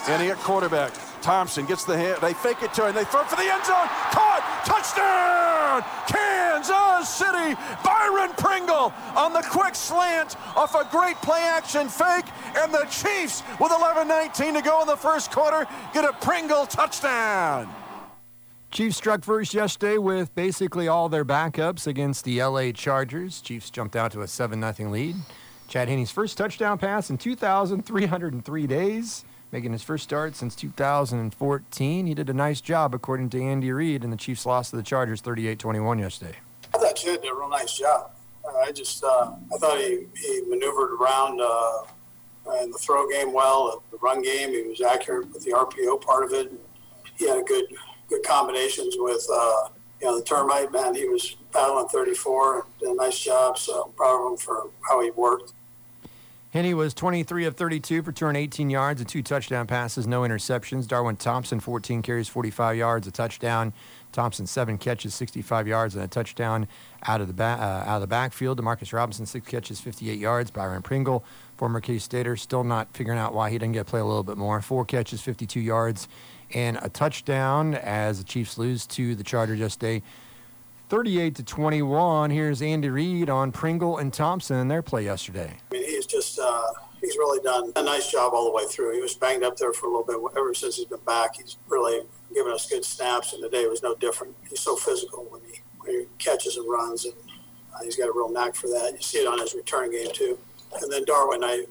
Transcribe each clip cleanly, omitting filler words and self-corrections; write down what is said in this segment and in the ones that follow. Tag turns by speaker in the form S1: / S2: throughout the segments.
S1: Andy at quarterback. Thompson gets the hit. They fake it to him. They throw it for the end zone. Caught! Touchdown! Kansas City! Byron Pringle on the quick slant off a great play-action fake. And the Chiefs, with 11:19 to go in the first quarter, get a Pringle touchdown.
S2: Chiefs struck first yesterday with basically all their backups against the L.A. Chargers. Chiefs jumped out to a 7-0 lead. Chad Henne's first touchdown pass in 2,303 days. Making his first start since 2014. He did a nice job, according to Andy Reid, and the Chiefs lost to the Chargers 38-21 yesterday.
S3: I thought Chad did a real nice job. I thought he maneuvered around in the throw game well, the run game. He was accurate with the RPO part of it. He had good combinations with the termite, man. He was battling 34 and did a nice job, so I'm proud of him for how he worked.
S2: Henne was 23 of 32 for 218 yards and 2 touchdown passes, no interceptions. Darwin Thompson, 14 carries, 45 yards, a touchdown. Thompson, 7 catches, 65 yards, and a touchdown out of the backfield. Demarcus Robinson, 6 catches, 58 yards. Byron Pringle, former K-Stater, still not figuring out why he didn't get to play a little bit more. 4 catches, 52 yards, and a touchdown as the Chiefs lose to the Chargers yesterday. 38-21. Here's Andy Reid on Pringle and Thompson in their play yesterday.
S3: I mean, he's really done a nice job all the way through. He was banged up there for a little bit. Ever since he's been back, he's really given us good snaps, and today was no different. He's so physical when he catches and runs, and he's got a real knack for that. You see it on his return game too. And then Darwin, I'm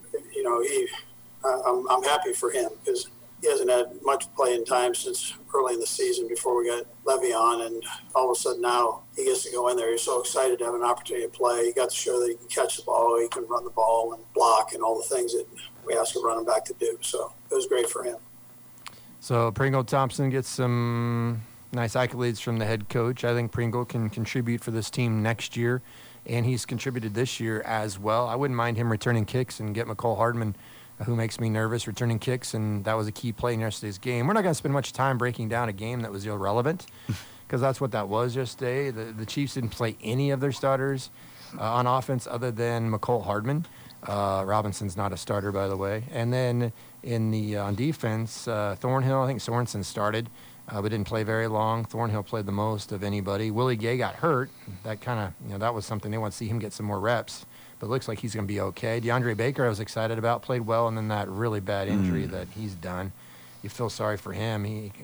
S3: happy for him because he hasn't had much playing time since early in the season before we got Le'Veon, and all of a sudden now he gets to go in there. He's so excited to have an opportunity to play. He got to show that he can catch the ball, he can run the ball and block and all the things that we ask a running back to do. So it was great for him.
S2: So Pringle Thompson gets some nice accolades from the head coach. I think Pringle can contribute for this team next year, and he's contributed this year as well. I wouldn't mind him returning kicks and get McCole Hardman, who makes me nervous, returning kicks, and that was a key play in yesterday's game. We're not going to spend much time breaking down a game that was irrelevant because that's what that was yesterday. The Chiefs didn't play any of their starters on offense other than McCole Hardman. Robinson's not a starter, by the way. And then on defense, Thornhill, I think Sorensen started, but didn't play very long. Thornhill played the most of anybody. Willie Gay got hurt. That kind of, that was something they want to see him get some more reps. But it looks like he's going to be okay. DeAndre Baker, I was excited about, played well, and then that really bad injury that he's done. You feel sorry for him. He,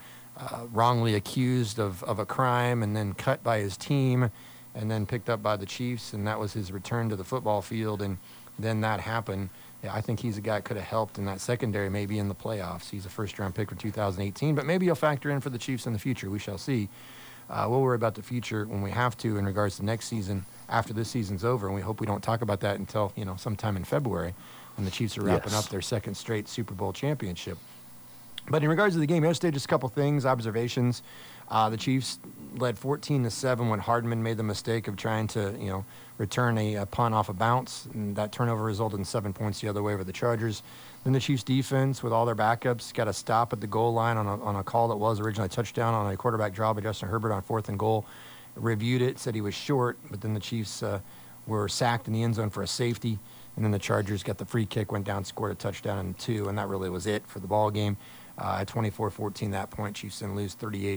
S2: wrongly accused of a crime and then cut by his team and then picked up by the Chiefs, and that was his return to the football field, and then that happened. Yeah, I think he's a guy that could have helped in that secondary, maybe in the playoffs. He's a first-round pick for 2018, but maybe he'll factor in for the Chiefs in the future. We shall see. We'll worry about the future when we have to in regards to next season after this season's over, and we hope we don't talk about that until, sometime in February when the Chiefs are wrapping up their second straight Super Bowl championship. But in regards to the game yesterday, just a couple things, observations. The Chiefs led 14-7 when Hardman made the mistake of trying to, return a punt off a bounce, and that turnover resulted in 7 points the other way over the Chargers. Then the Chiefs defense, with all their backups, got a stop at the goal line on a call that was originally a touchdown on a quarterback draw by Justin Herbert on 4th and goal. Reviewed it, said he was short, but then the Chiefs were sacked in the end zone for a safety, and then the Chargers got the free kick, went down, scored a touchdown and 2, and that really was it for the ball game. At 24-14 that point, Chiefs didn't lose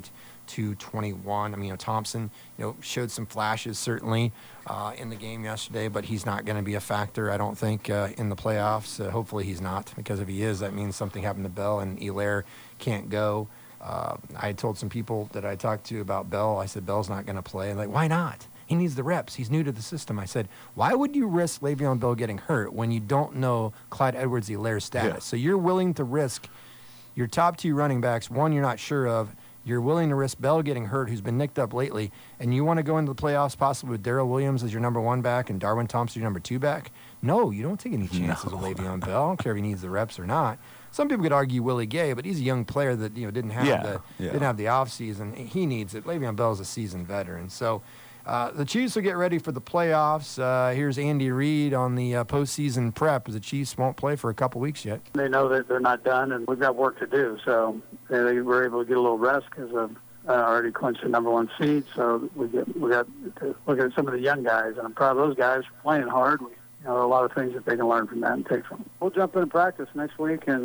S2: 38-21. I mean, Thompson, showed some flashes certainly in the game yesterday, but he's not going to be a factor, I don't think, in the playoffs. Hopefully he's not, because if he is, that means something happened to Bell and Helaire can't go. I told some people that I talked to about Bell, I said, Bell's not going to play. And like, why not? He needs the reps. He's new to the system. I said, why would you risk Le'Veon Bell getting hurt when you don't know Clyde Edwards-Helaire's status? Yeah. So you're willing to risk your top 2 running backs, one you're not sure of. You're willing to risk Bell getting hurt, who's been nicked up lately, and you want to go into the playoffs possibly with Darrell Williams as your number 1 back and Darwin Thompson your number 2 back? No, you don't take any chances with Le'Veon Bell. I don't care if he needs the reps or not. Some people could argue Willie Gay, but he's a young player that didn't have the offseason. He needs it. Le'Veon Bell's a seasoned veteran. So the Chiefs will get ready for the playoffs. Here's Andy Reid on the postseason prep, as the Chiefs won't play for a couple weeks yet.
S4: They know that they're not done, and we've got work to do. So they were able to get a little rest because of already clinched the number 1 seed. So we got to look at some of the young guys, and I'm proud of those guys for playing hard. A lot of things that they can learn from that and take from. We'll jump into practice next week and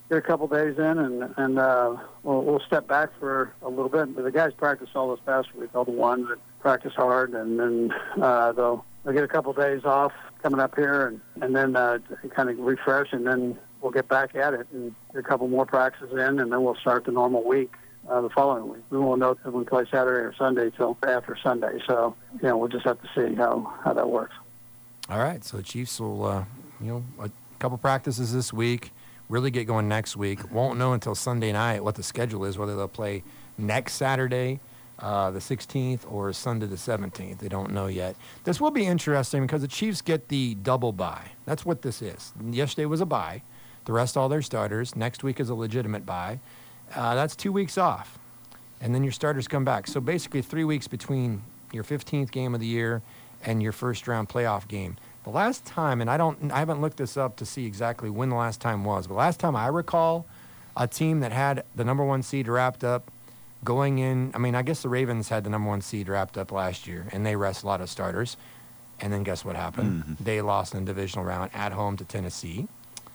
S4: get a couple days in, and we'll step back for a little bit. But the guys practice all this past week, all the ones that practice hard, and then they'll get a couple days off coming up here, and then kind of refresh, and then we'll get back at it and get a couple more practices in, and then we'll start the normal week the following week. We won't know if we play Saturday or Sunday till after Sunday, so we'll just have to see how that works.
S2: All right, so the Chiefs will, a couple practices this week, really get going next week. Won't know until Sunday night what the schedule is, whether they'll play next Saturday, the 16th, or Sunday the 17th. They don't know yet. This will be interesting because the Chiefs get the double bye. That's what this is. Yesterday was a bye. The rest, all their starters. Next week is a legitimate bye. That's 2 weeks off. And then your starters come back. So basically 3 weeks between your 15th game of the year and your first-round playoff game. The last time, and I haven't looked this up to see exactly when the last time was, but last time I recall a team that had the number one seed wrapped up going in, I guess the Ravens had the number one seed wrapped up last year, and they rest a lot of starters. And then guess what happened? Mm-hmm. They lost in the divisional round at home to Tennessee.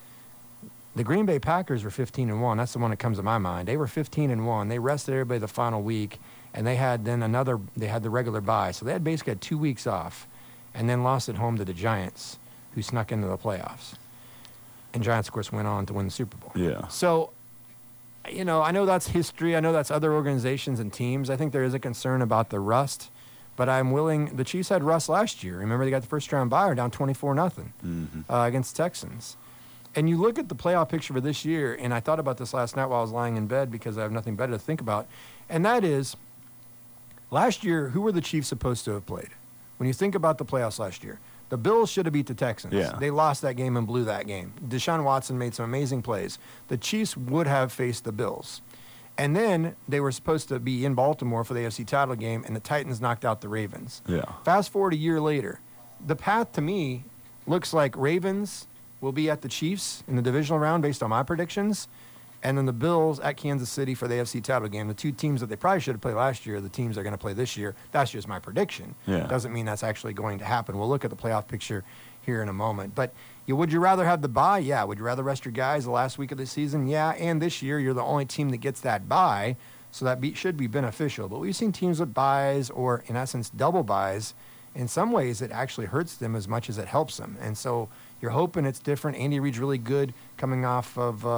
S2: The Green Bay Packers were 15-1. That's the one that comes to my mind. They were 15-1. They rested everybody the final week, and they had the regular bye. So they had basically had 2 weeks off, and then lost at home to the Giants, who snuck into the playoffs. And Giants, of course, went on to win the Super Bowl.
S5: Yeah.
S2: So, I know that's history. I know that's other organizations and teams. I think there is a concern about the rust, but the Chiefs had rust last year. Remember, they got the first-round bye, down 24-0 against the Texans. And you look at the playoff picture for this year, and I thought about this last night while I was lying in bed because I have nothing better to think about, and that is, last year, who were the Chiefs supposed to have played? When you think about the playoffs last year, the Bills should have beat the Texans.
S5: Yeah.
S2: They lost that game and blew that game. Deshaun Watson made some amazing plays. The Chiefs would have faced the Bills. And then they were supposed to be in Baltimore for the AFC title game, and the Titans knocked out the Ravens.
S5: Yeah.
S2: Fast forward a year later, the path to me looks like Ravens will be at the Chiefs in the divisional round based on my predictions, and then the Bills at Kansas City for the AFC title game. The two teams that they probably should have played last year, the teams they're going to play this year. That's just my prediction.
S5: Yeah.
S2: Doesn't mean that's actually going to happen. We'll look at the playoff picture here in a moment. But would you rather have the bye? Yeah. Would you rather rest your guys the last week of the season? Yeah. And this year, you're the only team that gets that bye, so that should be beneficial. But we've seen teams with byes, or in essence, double byes. In some ways, it actually hurts them as much as it helps them. And so you're hoping it's different. Andy Reid's really good coming off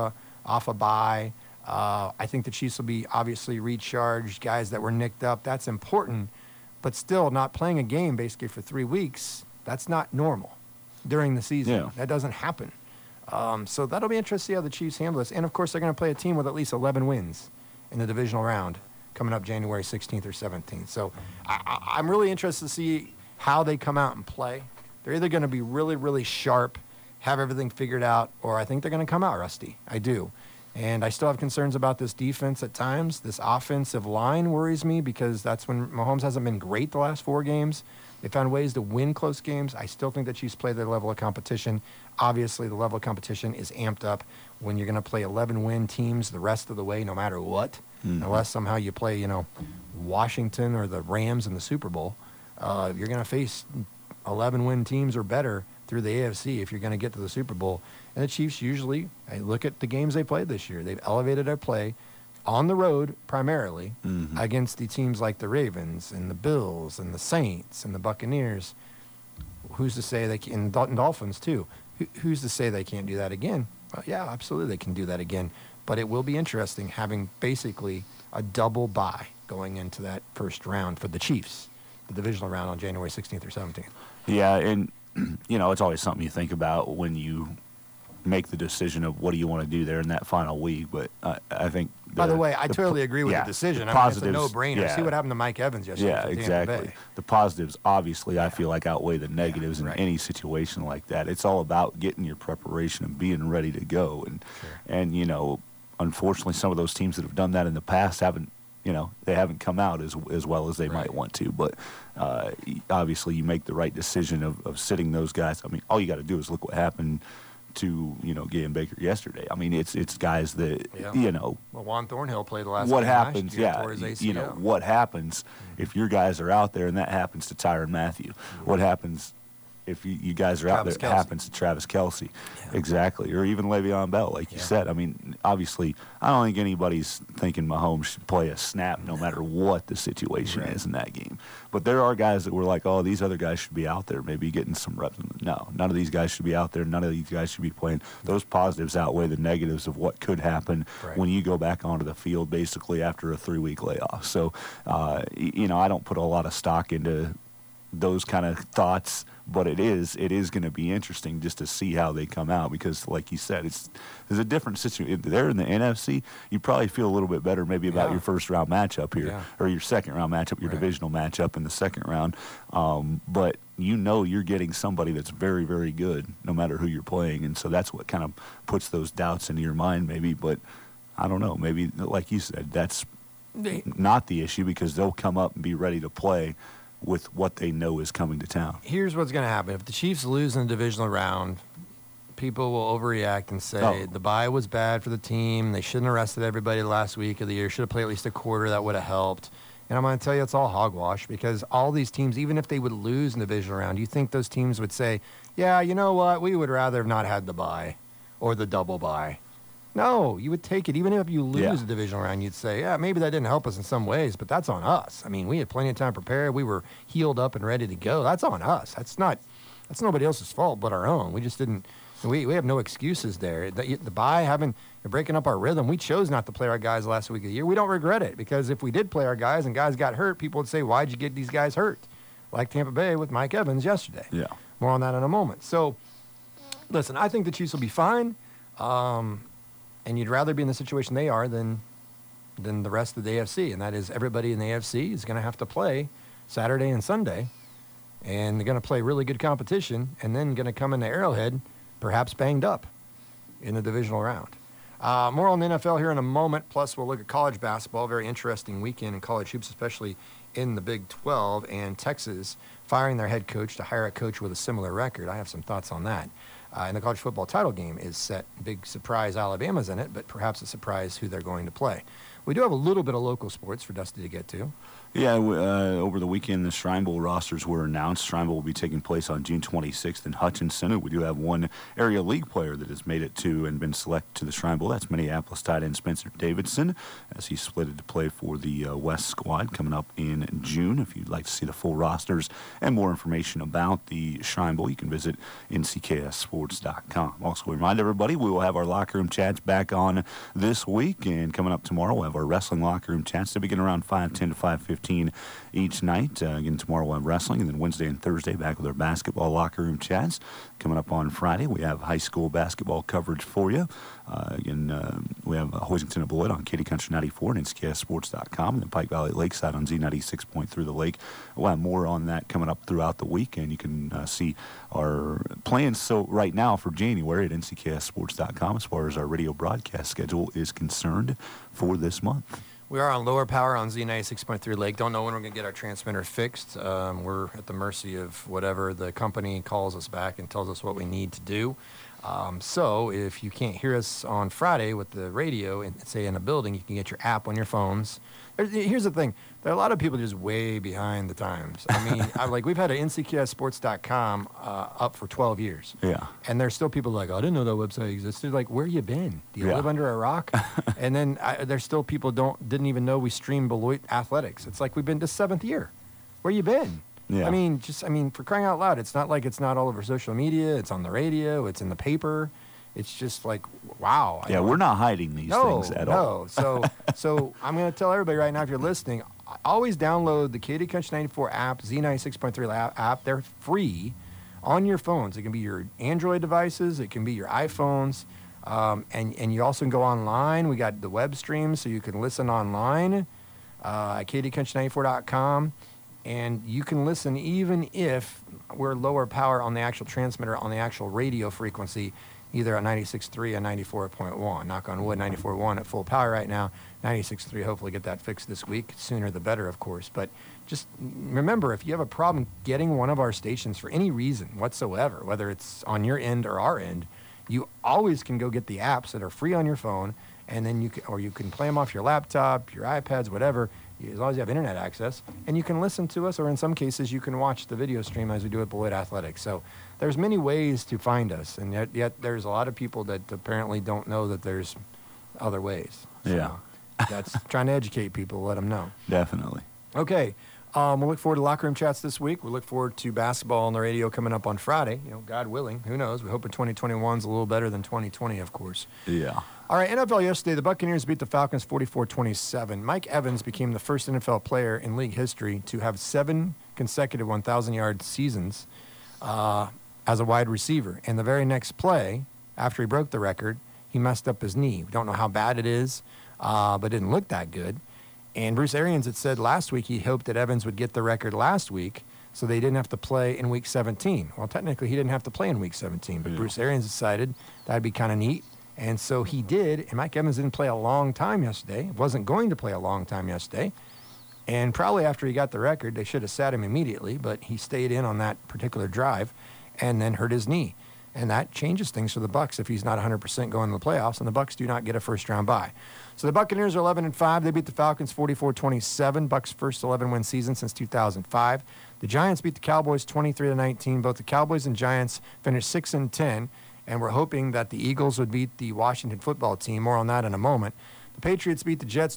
S2: a bye. I think the Chiefs will be obviously recharged, guys that were nicked up. That's important. But still, not playing a game basically for 3 weeks, that's not normal during the season.
S5: Yeah.
S2: That doesn't happen. So that'll be interesting to see how the Chiefs handle this. And, of course, they're going to play a team with at least 11 wins in the divisional round coming up January 16th or 17th. So I'm really interested to see how they come out and play. They're either going to be really, really sharp, have everything figured out, or I think they're going to come out rusty. I do. And I still have concerns about this defense at times. This offensive line worries me because that's when Mahomes hasn't been great the last 4 games. They found ways to win close games. I still think the Chiefs play their level of competition. Obviously, the level of competition is amped up when you're going to play 11-win teams the rest of the way, no matter what, unless somehow you play, Washington or the Rams in the Super Bowl. You're going to face 11-win teams or better through the AFC if you're going to get to the Super Bowl. And the Chiefs usually, look at the games they played this year. They've elevated their play on the road primarily against the teams like the Ravens and the Bills and the Saints and the Buccaneers. Who's to say they can, and Dolphins too. Who's to say they can't do that again? Well, yeah, absolutely they can do that again. But it will be interesting having basically a double bye going into that first round for the Chiefs, the divisional round on January 16th or 17th.
S5: Yeah, and, it's always something you think about when you make the decision of what do you want to do there in that final week. But I think...
S2: By the way, I totally agree with the decision. It's a no-brainer.
S5: Yeah.
S2: See what happened to Mike Evans yesterday.
S5: Yeah, exactly. The positives, obviously, I feel like outweigh the negatives in any situation like that. It's all about getting your preparation and being ready to go. And unfortunately, some of those teams that have done that in the past haven't come out as well as they might want to. But obviously, you make the right decision of sitting those guys. I mean, all you got to do is look what happened to Gahan Baker yesterday. I mean, it's guys that
S2: Well, Juan Thornhill played the last.
S5: What
S2: game
S5: happens?
S2: Last year, tore his ACL.
S5: What happens if your guys are out there and that happens to Tyrann Mathieu? What happens if you guys are out there, it happens to Travis Kelce. Yeah. Exactly. Or even Le'Veon Bell, like you said. I mean, obviously, I don't think anybody's thinking Mahomes should play a snap no matter what the situation is in that game. But there are guys that were like, oh, these other guys should be out there, maybe getting some reps. No, none of these guys should be out there. None of these guys should be playing. Those positives outweigh the negatives of what could happen when you go back onto the field basically after a 3-week layoff. So, I don't put a lot of stock into those kind of thoughts, but it is going to be interesting just to see how they come out because, like you said, there's a different situation. If they're in the NFC, you probably feel a little bit better maybe about your first-round matchup here or your second-round matchup, your divisional matchup in the second round. But you're getting somebody that's very, very good no matter who you're playing, and so that's what kind of puts those doubts into your mind maybe. But I don't know. Maybe, like you said, that's not the issue because they'll come up and be ready to play with what they know is coming to town.
S2: Here's what's going to happen. If the Chiefs lose in the divisional round, people will overreact and say the bye was bad for the team. They shouldn't have rested everybody the last week of the year. Should have played at least a quarter. That would have helped. And I'm going to tell you it's all hogwash because all these teams, even if they would lose in the divisional round, you think those teams would say, yeah, you know what, we would rather have not had the bye or the double bye. No, you would take it. Even if you lose the divisional round, you'd say, yeah, maybe that didn't help us in some ways, but that's on us. I mean, we had plenty of time prepared. We were healed up and ready to go. That's on us. That's nobody else's fault but our own. We just didn't – we have no excuses there. The bye, you're breaking up our rhythm. We chose not to play our guys last week of the year. We don't regret it because if we did play our guys and guys got hurt, people would say, why'd you get these guys hurt? Like Tampa Bay with Mike Evans yesterday. Yeah. More on that in a moment. So, listen, I think the Chiefs will be fine. And you'd rather be in the situation they are than the rest of the AFC, and that is everybody in the AFC is going to have to play Saturday and Sunday, and they're going to play really good competition, and then going to come into Arrowhead perhaps banged up in the divisional round. More on the NFL here in a moment, plus we'll look at college basketball. Very interesting weekend in college hoops, especially in the Big 12, and Texas firing their head coach to hire a coach with a similar record. I have some thoughts on that. And the college football title game is set. Big surprise, Alabama's in it, but perhaps a surprise who they're going to play. We do have a little bit of local sports for Dusty to get to.
S5: Yeah, over the weekend, the Shrine Bowl rosters were announced. Shrine Bowl will be taking place on June 26th in Hutchinson. We do have one area league player that has made it to and been selected to the Shrine Bowl. That's Minneapolis tight end Spencer Davidson, as he's slated to play for the West squad coming up in June. If you'd like to see the full rosters and more information about the Shrine Bowl, you can visit nckssports.com. Also, remind everybody, we will have our locker room chats back on this week, and coming up tomorrow, we'll have our wrestling locker room chats. They begin around 5:10 to 5:15 each night. Again, tomorrow we'll have wrestling, and then Wednesday and Thursday back with our basketball locker room chats. Coming up on Friday, we have high school basketball coverage for you. We have Hoisington and Beloit on Katy Country 94 and nckssports.com, and then Pike Valley Lakeside on Z96.3 The Lake. We'll have more on that coming up throughout the week, and you can see our plans so right now for January at nckssports.com as far as our radio broadcast schedule is concerned for this month.
S2: We are on lower power on Z96.3 Lake. Don't know when we're going to get our transmitter fixed. We're at the mercy of whatever the company calls us back and tells us what we need to do. So if you can't hear us on Friday with the radio, and say in a building, you can get your app on your phones. Here's the thing. There are a lot of people just way behind the times. I mean, we've had an nckssports.com up for 12 years. Yeah. And there's still people like, I didn't know that website existed. Like, where you been? Do you live under a rock? And then there's still people didn't even know we stream Beloit athletics. It's like we've been to 7th year. Where you been? Yeah. I mean, for crying out loud, it's not like it's not all over social media. It's on the radio. It's in the paper. It's just like, wow.
S5: Yeah, we're not hiding these things at all.
S2: No. So I'm going to tell everybody right now, if you're listening, always download the Katy Country 94 app, Z96.3 app. They're free on your phones. It can be your Android devices. It can be your iPhones. And you also can go online. We got the web stream, so you can listen online at katycountry94.com. And you can listen even if we're lower power on the actual transmitter, on the actual radio frequency, either at 96.3 or 94.1. Knock on wood, 94.1 at full power right now. 96.3, hopefully get that fixed this week. Sooner the better, of course. But just remember, if you have a problem getting one of our stations for any reason whatsoever, whether it's on your end or our end, you always can go get the apps that are free on your phone, and then you can play them off your laptop, your iPads, whatever. as long as you have internet access, and you can listen to us, or in some cases, you can watch the video stream as we do at Beloit Athletics. So there's many ways to find us, and yet there's a lot of people that apparently don't know that there's other ways. So
S5: Yeah.
S2: that's trying to educate people, let them know.
S5: Definitely.
S2: Okay. We'll look forward to locker room chats this week. We'll look forward to basketball on the radio coming up on Friday. God willing. Who knows? We hope 2021's a little better than 2020, of course.
S5: Yeah.
S2: All right, NFL yesterday, the Buccaneers beat the Falcons 44-27. Mike Evans became the first NFL player in league history to have 7 consecutive 1,000-yard seasons as a wide receiver. And the very next play, after he broke the record, he messed up his knee. We don't know how bad it is, but it didn't look that good. And Bruce Arians had said last week he hoped that Evans would get the record last week so they didn't have to play in Week 17. Well, technically, he didn't have to play in Week 17, but Bruce Arians decided that'd be kind of neat. And so he did, and Mike Evans didn't play a long time yesterday. Wasn't going to play a long time yesterday. And probably after he got the record, they should have sat him immediately, but he stayed in on that particular drive and then hurt his knee. And that changes things for the Bucs if he's not 100% going to the playoffs, and the Bucs do not get a first-round bye. So the Buccaneers are 11-5. They beat the Falcons 44-27. Bucs' first 11-win season since 2005. The Giants beat the Cowboys 23-19. Both the Cowboys and Giants finished 6-10, and we're hoping that the Eagles would beat the Washington football team. More on that in a moment. The Patriots beat the Jets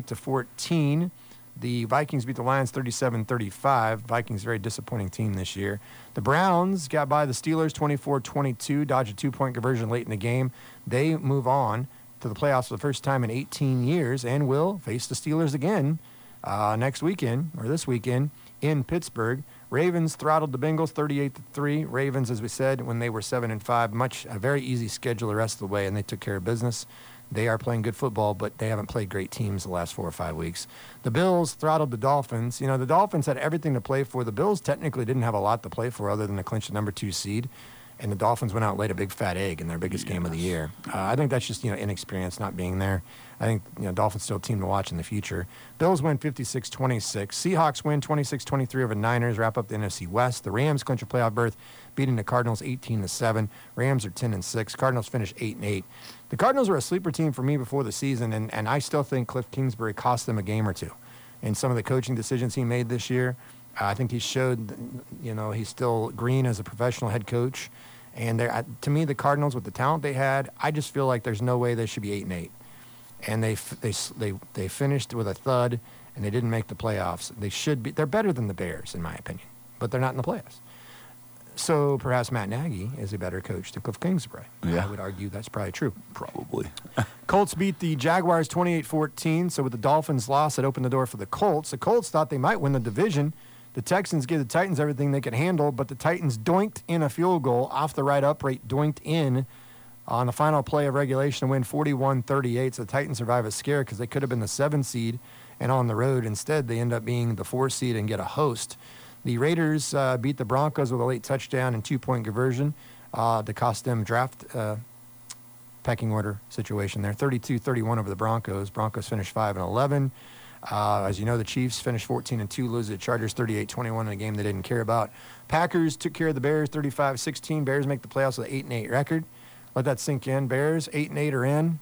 S2: 28-14. The Vikings beat the Lions 37-35. Vikings, very disappointing team this year. The Browns got by the Steelers 24-22, dodged a 2-point conversion late in the game. They move on to the playoffs for the first time in 18 years and will face the Steelers again next weekend, or this weekend, in Pittsburgh. Ravens throttled the Bengals 38-3. Ravens, as we said, when they were 7-5, a very easy schedule the rest of the way, and they took care of business. They are playing good football, but they haven't played great teams the last 4 or 5 weeks. The Bills throttled the Dolphins. The Dolphins had everything to play for. The Bills technically didn't have a lot to play for other than to clinch the number 2 seed. And the Dolphins went out and laid a big fat egg in their biggest game of the year. I think that's just, inexperience not being there. I think, Dolphins still a team to watch in the future. Bills win 56-26. Seahawks win 26-23 over Niners, wrap up the NFC West. The Rams clinch a playoff berth, beating the Cardinals 18-7. Rams are 10-6. Cardinals finish 8-8. The Cardinals were a sleeper team for me before the season, and I still think Cliff Kingsbury cost them a game or two. And some of the coaching decisions he made this year, I think he showed, he's still green as a professional head coach. And to me, the Cardinals, with the talent they had, I just feel like there's no way they should be 8-8. And they finished with a thud, and they didn't make the playoffs. They should be. They're better than the Bears, in my opinion, but they're not in the playoffs. So perhaps Matt Nagy is a better coach than Cliff Kingsbury.
S5: Yeah.
S2: I would argue that's probably true.
S5: Probably.
S2: Colts beat the Jaguars 28-14. So with the Dolphins' loss, it opened the door for the Colts. The Colts thought they might win the division. The Texans gave the Titans everything they could handle, but the Titans doinked in a field goal off the right upright, doinked in on the final play of regulation to win 41-38. So the Titans survive a scare because they could have been the 7 seed and on the road. Instead, they end up being the 4 seed and get a host. The Raiders beat the Broncos with a late touchdown and 2-point conversion to cost them draft pecking order situation there. 32-31 over the Broncos. Broncos finished 5-11. As you know, the Chiefs finished 14-2, lose to the Chargers 38-21 in a game they didn't care about. Packers took care of the Bears 35-16. Bears make the playoffs with an 8-8 record. Let that sink in. Bears 8-8 are in.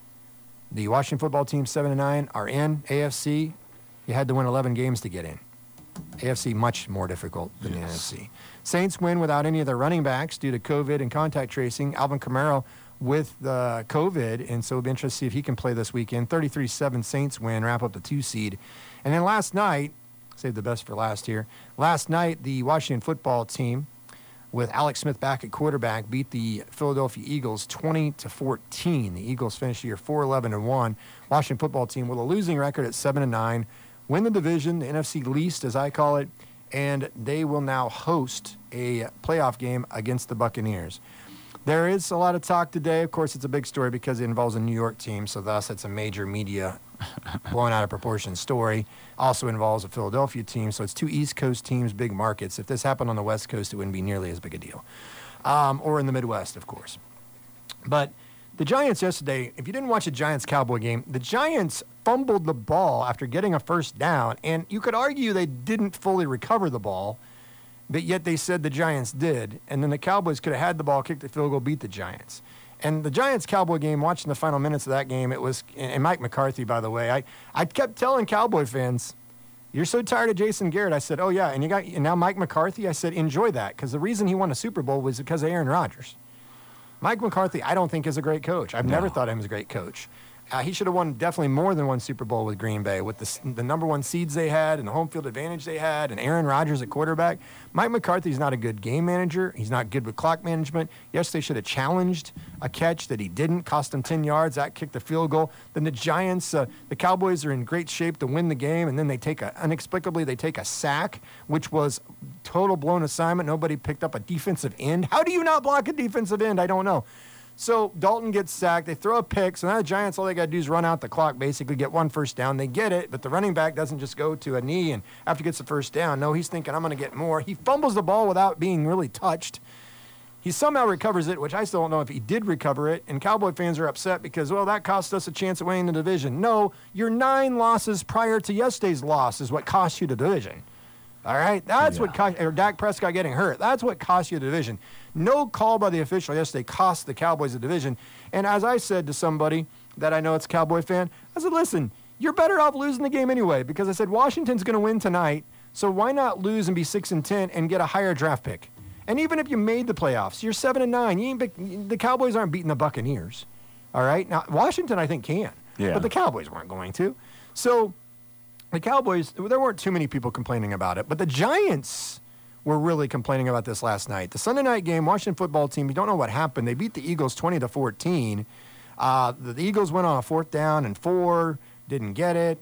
S2: The Washington football team 7-9 are in. AFC, you had to win 11 games to get in. AFC much more difficult than the NFC. Saints win without any of their running backs due to COVID and contact tracing. Alvin Kamara with COVID, and so it'll be interesting to see if he can play this weekend. 33-7 Saints win, wrap up the 2 seed. And then last night, save the best for last here, last night the Washington football team, with Alex Smith back at quarterback, beat the Philadelphia Eagles 20-14. The Eagles finished the year 4-11-1. Washington football team with a losing record at 7-9, win the division, the NFC least as I call it, and they will now host a playoff game against the Buccaneers. There is a lot of talk today. Of course, it's a big story because it involves a New York team, so thus it's a major media blown out of proportion story. Also involves a Philadelphia team, so it's 2 East Coast teams, big markets. If this happened on the West Coast, it wouldn't be nearly as big a deal. Or in the Midwest, of course. But the Giants yesterday, if you didn't watch the Giants-Cowboy game, the Giants fumbled the ball after getting a first down, and you could argue they didn't fully recover the ball, but yet they said the Giants did. And then the Cowboys could have had the ball, kicked the field goal, beat the Giants. And the Giants-Cowboy game, watching the final minutes of that game, it was, and Mike McCarthy, by the way, I kept telling Cowboy fans, you're so tired of Jason Garrett. I said, oh, yeah, and now Mike McCarthy, I said, enjoy that, because the reason he won a Super Bowl was because of Aaron Rodgers. Mike McCarthy, I don't think is a great coach. I've never thought him as a great coach. He should have won definitely more than one Super Bowl with Green Bay, with the number one seeds they had and the home field advantage they had and Aaron Rodgers at quarterback. Mike McCarthy's not a good game manager. He's not good with clock management. Yes, they should have challenged a catch that he didn't, cost him 10 yards. That kicked the field goal. Then the Giants, the Cowboys are in great shape to win the game, and then they inexplicably take a sack, which was total blown assignment. Nobody picked up a defensive end. How do you not block a defensive end? I don't know. So Dalton gets sacked. They throw a pick. So now the Giants, all they got to do is run out the clock, basically get one first down. They get it, but the running back doesn't just go to a knee and after he gets the first down. No, he's thinking, I'm going to get more. He fumbles the ball without being really touched. He somehow recovers it, which I still don't know if he did recover it. And Cowboy fans are upset because, well, that cost us a chance at winning the division. No, your 9 losses prior to yesterday's loss is what cost you the division. All right? That's what cost, or Dak Prescott getting hurt. That's what cost you the division. No call by the official yesterday cost the Cowboys the division. And as I said to somebody that I know it's a Cowboy fan, I said, listen, you're better off losing the game anyway, because I said Washington's going to win tonight, so why not lose and be 6-10 and get a higher draft pick? And even if you made the playoffs, you're 7-9. The Cowboys aren't beating the Buccaneers. All right? Now, Washington, I think, can. Yeah. But the Cowboys weren't going to. So the Cowboys, there weren't too many people complaining about it. But the Giants were really complaining about this last night. The Sunday night game, Washington football team, you don't know what happened. They beat the Eagles 20-14. The Eagles went on a 4th down and 4, didn't get it.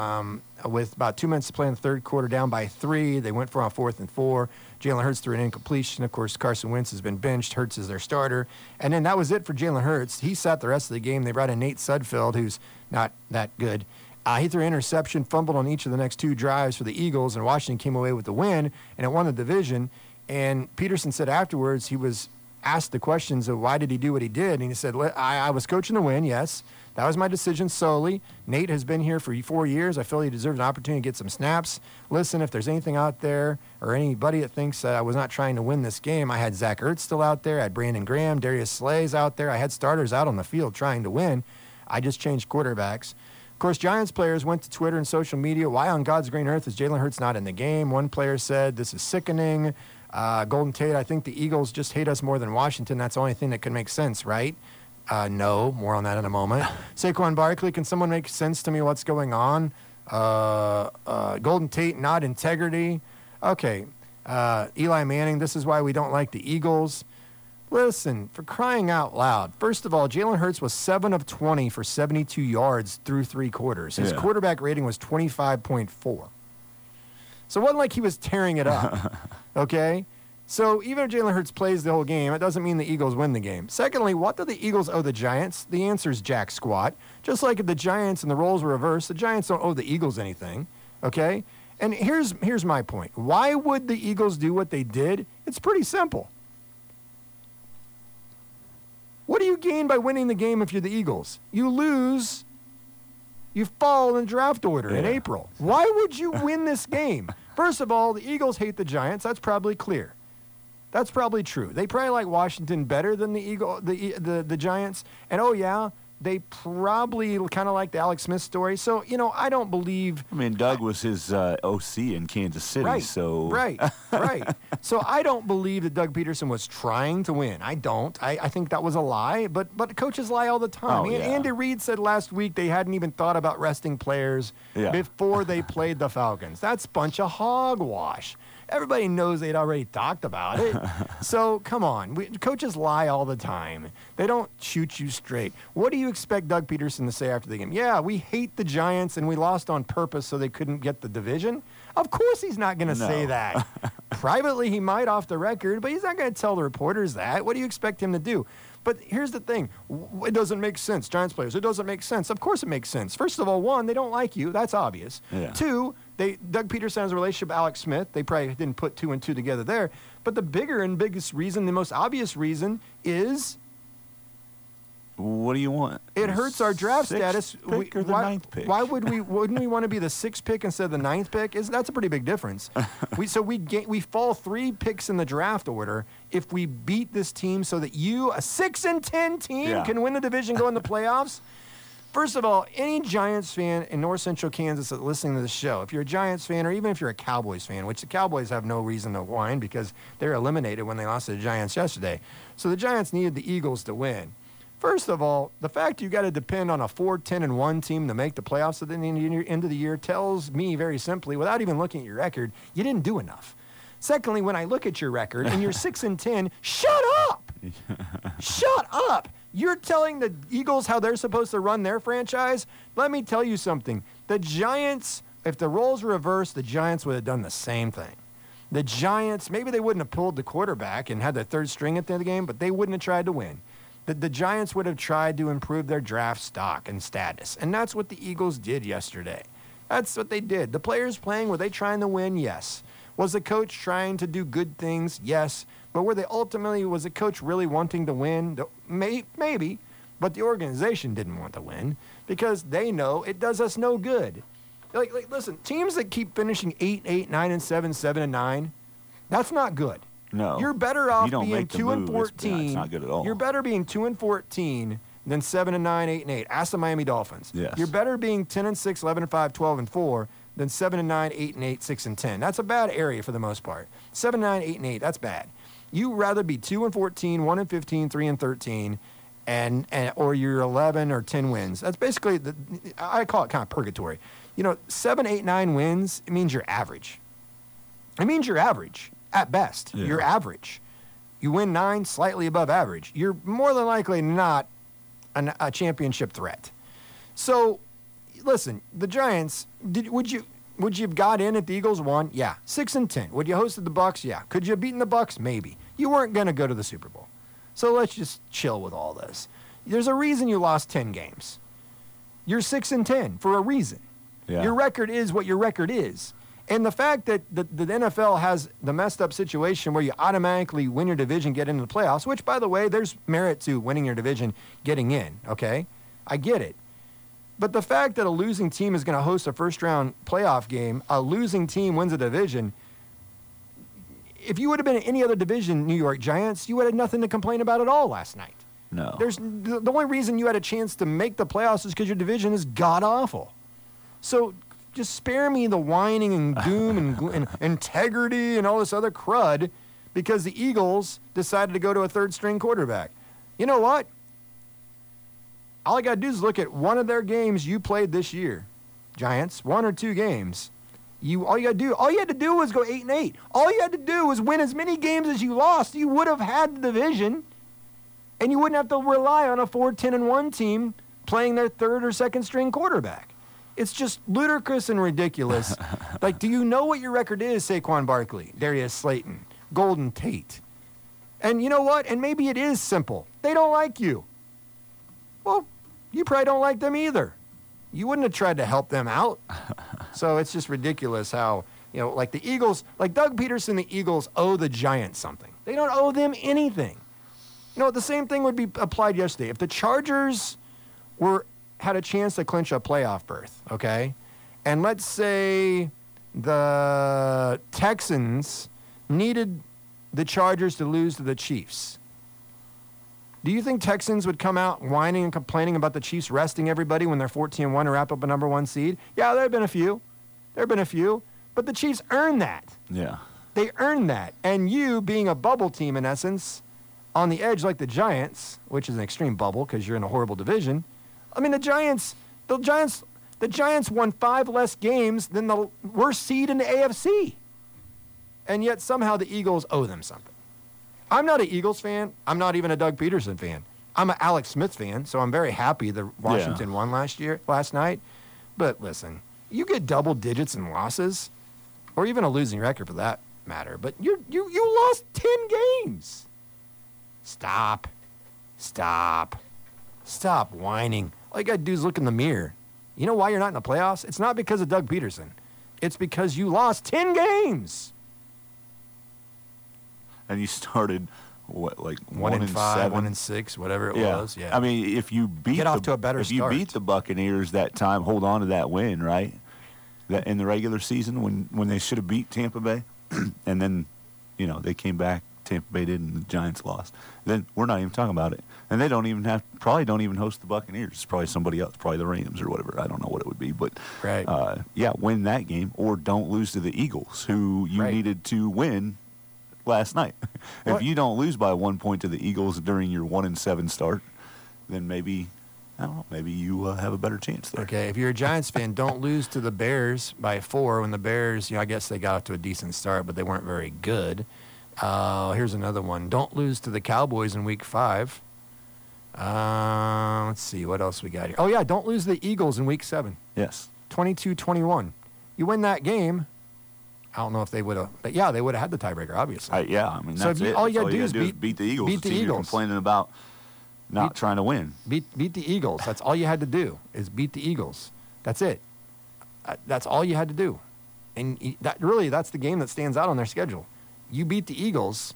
S2: With about 2 minutes to play in the third quarter, down by 3. They went for a 4th and 4. Jalen Hurts threw an incompletion. Of course, Carson Wentz has been benched. Hurts is their starter. And then that was it for Jalen Hurts. He sat the rest of the game. They brought in Nate Sudfeld, who's not that good. He threw an interception, fumbled on each of the next 2 drives for the Eagles, and Washington came away with the win, and it won the division. And Peterson said afterwards, he was asked the questions of why did he do what he did, and he said, I was coaching to win, yes. That was my decision solely. Nate has been here for 4 years. I feel he deserves an opportunity to get some snaps. Listen, if there's anything out there or anybody that thinks that I was not trying to win this game, I had Zach Ertz still out there. I had Brandon Graham, Darius Slay's out there. I had starters out on the field trying to win. I just changed quarterbacks. Of course, Giants players went to Twitter and social media. Why on God's green earth is Jalen Hurts not in the game? One player said, this is sickening. Golden Tate, I think the Eagles just hate us more than Washington. That's the only thing that could make sense, right? No, more on that in a moment. Saquon Barkley, can someone make sense to me what's going on? Golden Tate, not integrity. Okay. Eli Manning, this is why we don't like the Eagles. Listen, for crying out loud. First of all, Jalen Hurts was 7 of 20 for 72 yards through 3 quarters. His quarterback rating was 25.4. So it wasn't like he was tearing it up, okay? So even if Jalen Hurts plays the whole game, it doesn't mean the Eagles win the game. Secondly, what do the Eagles owe the Giants? The answer is jack squat. Just like if the Giants and the roles were reversed, the Giants don't owe the Eagles anything, okay? And here's my point. Why would the Eagles do what they did? It's pretty simple. What do you gain by winning the game if you're the Eagles? You lose, you fall in the draft order in April. Why would you win this game? First of all, the Eagles hate the Giants. That's probably clear. That's probably true. They probably like Washington better than the Giants. And, oh, yeah, they probably kind of like the Alex Smith story. So, I don't believe. I
S5: mean, Doug was his OC in Kansas City.
S2: Right,
S5: so.
S2: Right. So I don't believe that Doug Peterson was trying to win. I don't. I think that was a lie. But coaches lie all the time. Andy Reid said last week they hadn't even thought about resting players before they played the Falcons. That's a bunch of hogwash. Everybody knows they'd already talked about it. So, come on. Coaches lie all the time. They don't shoot you straight. What do you expect Doug Peterson to say after the game? Yeah, we hate the Giants and we lost on purpose so they couldn't get the division. Of course he's not going to say that. Privately, he might off the record, but he's not going to tell the reporters that. What do you expect him to do? But here's the thing. It doesn't make sense. Giants players, it doesn't make sense. Of course it makes sense. First of all, 1, they don't like you. That's obvious. Yeah. 2, Doug Peterson has a relationship with Alex Smith. They probably didn't put 2 and 2 together there. But the bigger and biggest reason, the most obvious reason is
S5: What do you want?
S2: It hurts our draft status.
S5: Pick or the ninth pick?
S2: Why wouldn't we want to be the 6th pick instead of the 9th pick? That's a pretty big difference. we fall 3 picks in the draft order if we beat this team so that you, a 6-10 team, can win the division, go in the playoffs. First of all, any Giants fan in North Central Kansas that's listening to this show, if you're a Giants fan or even if you're a Cowboys fan, which the Cowboys have no reason to whine because they're eliminated when they lost to the Giants yesterday. So the Giants needed the Eagles to win. First of all, the fact you got to depend on a 4-10-1 team to make the playoffs at the end of the year tells me very simply, without even looking at your record, you didn't do enough. Secondly, when I look at your record and you're 6-10, shut up! Shut up! You're telling the Eagles how they're supposed to run their franchise? Let me tell you something. The Giants, if the roles were reversed, the Giants would have done the same thing. The Giants, maybe they wouldn't have pulled the quarterback and had their 3rd string at the end of the game, but they wouldn't have tried to win. The Giants would have tried to improve their draft stock and status, and that's what the Eagles did yesterday. That's what they did. The players playing, were they trying to win? Yes. Was the coach trying to do good things? Yes. But was the coach really wanting to win? Maybe, but the organization didn't want to win because they know it does us no good. Listen, teams that keep finishing 8-8, 9-7, 7-9, that's not good.
S5: No.
S2: You're better off
S5: being
S2: being 2-14.
S5: It's not good at all.
S2: You're better being 2-14 than 7-9, 8-8. Ask the Miami Dolphins.
S5: Yes.
S2: You're better being 10-6, 11-5, 12-4 than 7-9, 8-8, 6-10. That's a bad area for the most part. 7-9, 8-8. That's bad. You rather be 2-14, 1-15, 3-13, or you're 11 or 10 wins. That's basically I call it kind of purgatory. 7, 8, 9 wins. It means you're average. It means you're average. At best, you're average. You win 9, slightly above average. You're more than likely not a championship threat. So, listen, the Giants, would you have got in if the Eagles won? Yeah. 6-10. Would you hosted the Bucs? Yeah. Could you have beaten the Bucs? Maybe. You weren't going to go to the Super Bowl. So let's just chill with all this. There's a reason you lost 10 games. You're 6-10 for a reason. Yeah. Your record is what your record is. And the fact that the NFL has the messed up situation where you automatically win your division, get into the playoffs, which, by the way, there's merit to winning your division, getting in, okay? I get it. But the fact that a losing team is going to host a first-round playoff game, a losing team wins a division, if you would have been in any other division, New York Giants, you would have nothing to complain about at all last night.
S5: No.
S2: The only reason you had a chance to make the playoffs is because your division is god-awful. So just spare me the whining and doom and integrity and all this other crud because the Eagles decided to go to a 3rd-string quarterback. You know what? All I got to do is look at one of their games you played this year, Giants, 1 or 2 games. All you had to do was go 8-8. All you had to do was win as many games as you lost. You would have had the division, and you wouldn't have to rely on a 4-10-1 team playing their 3rd or 2nd-string quarterback. It's just ludicrous and ridiculous. Do you know what your record is, Saquon Barkley, Darius Slayton, Golden Tate? And you know what? And maybe it is simple. They don't like you. Well, you probably don't like them either. You wouldn't have tried to help them out. So it's just ridiculous how, the Eagles, Doug Peterson, the Eagles owe the Giants something. They don't owe them anything. The same thing would be applied yesterday. If the Chargers had a chance to clinch a playoff berth, okay? And let's say the Texans needed the Chargers to lose to the Chiefs. Do you think Texans would come out whining and complaining about the Chiefs resting everybody when they're 14-1 to wrap up a number 1 seed? Yeah, there have been a few. But the Chiefs earned that.
S5: Yeah.
S2: They earned that. And you, being a bubble team in essence, on the edge like the Giants, which is an extreme bubble because you're in a horrible division, the Giants won 5 less games than the worst seed in the AFC. And yet somehow the Eagles owe them something. I'm not an Eagles fan. I'm not even a Doug Peterson fan. I'm an Alex Smith fan, so I'm very happy that Washington won last night. But listen, you get double digits in losses, or even a losing record for that matter, but you lost 10 games. Stop whining. All you got to do is look in the mirror. You know why you're not in the playoffs? It's not because of Doug Peterson. It's because you lost 10 games.
S5: And you started like
S2: 1-5,
S5: 1-7,
S2: 1-6, whatever it was. Yeah.
S5: I mean, if you beat
S2: Get off to a better
S5: if you
S2: start.
S5: beat the Buccaneers that time, hold on to that win, right? That in the regular season when they should have beat Tampa Bay, and then they came back. Tampa Bay did, and the Giants lost. Then we're not even talking about it, and they probably don't even host the Buccaneers. It's probably somebody else, probably the Rams or whatever. I don't know what it would be, but
S2: right.
S5: Win that game or don't lose to the Eagles, who you needed to win last night. If you don't lose by 1 point to the Eagles during your 1-7 start, then maybe I don't know. Maybe you have a better chance there.
S2: Okay, if you're a Giants fan, don't lose to the Bears by 4 when the Bears, I guess they got off to a decent start, but they weren't very good. Here's another one. Don't lose to the Cowboys in Week 5. Let's see. What else we got here? Oh, yeah, don't lose to the Eagles in Week 7.
S5: Yes.
S2: 22-21. You win that game. I don't know if they would have, but yeah, they would have had the tiebreaker, obviously.
S5: I mean, that's it.
S2: All you got to do is
S5: beat the Eagles.
S2: Beat the Eagles.
S5: You're complaining about not trying to win.
S2: Beat the Eagles. That's all you had to do is beat the Eagles. That's it. That's all you had to do. And that's the game that stands out on their schedule. You beat the Eagles.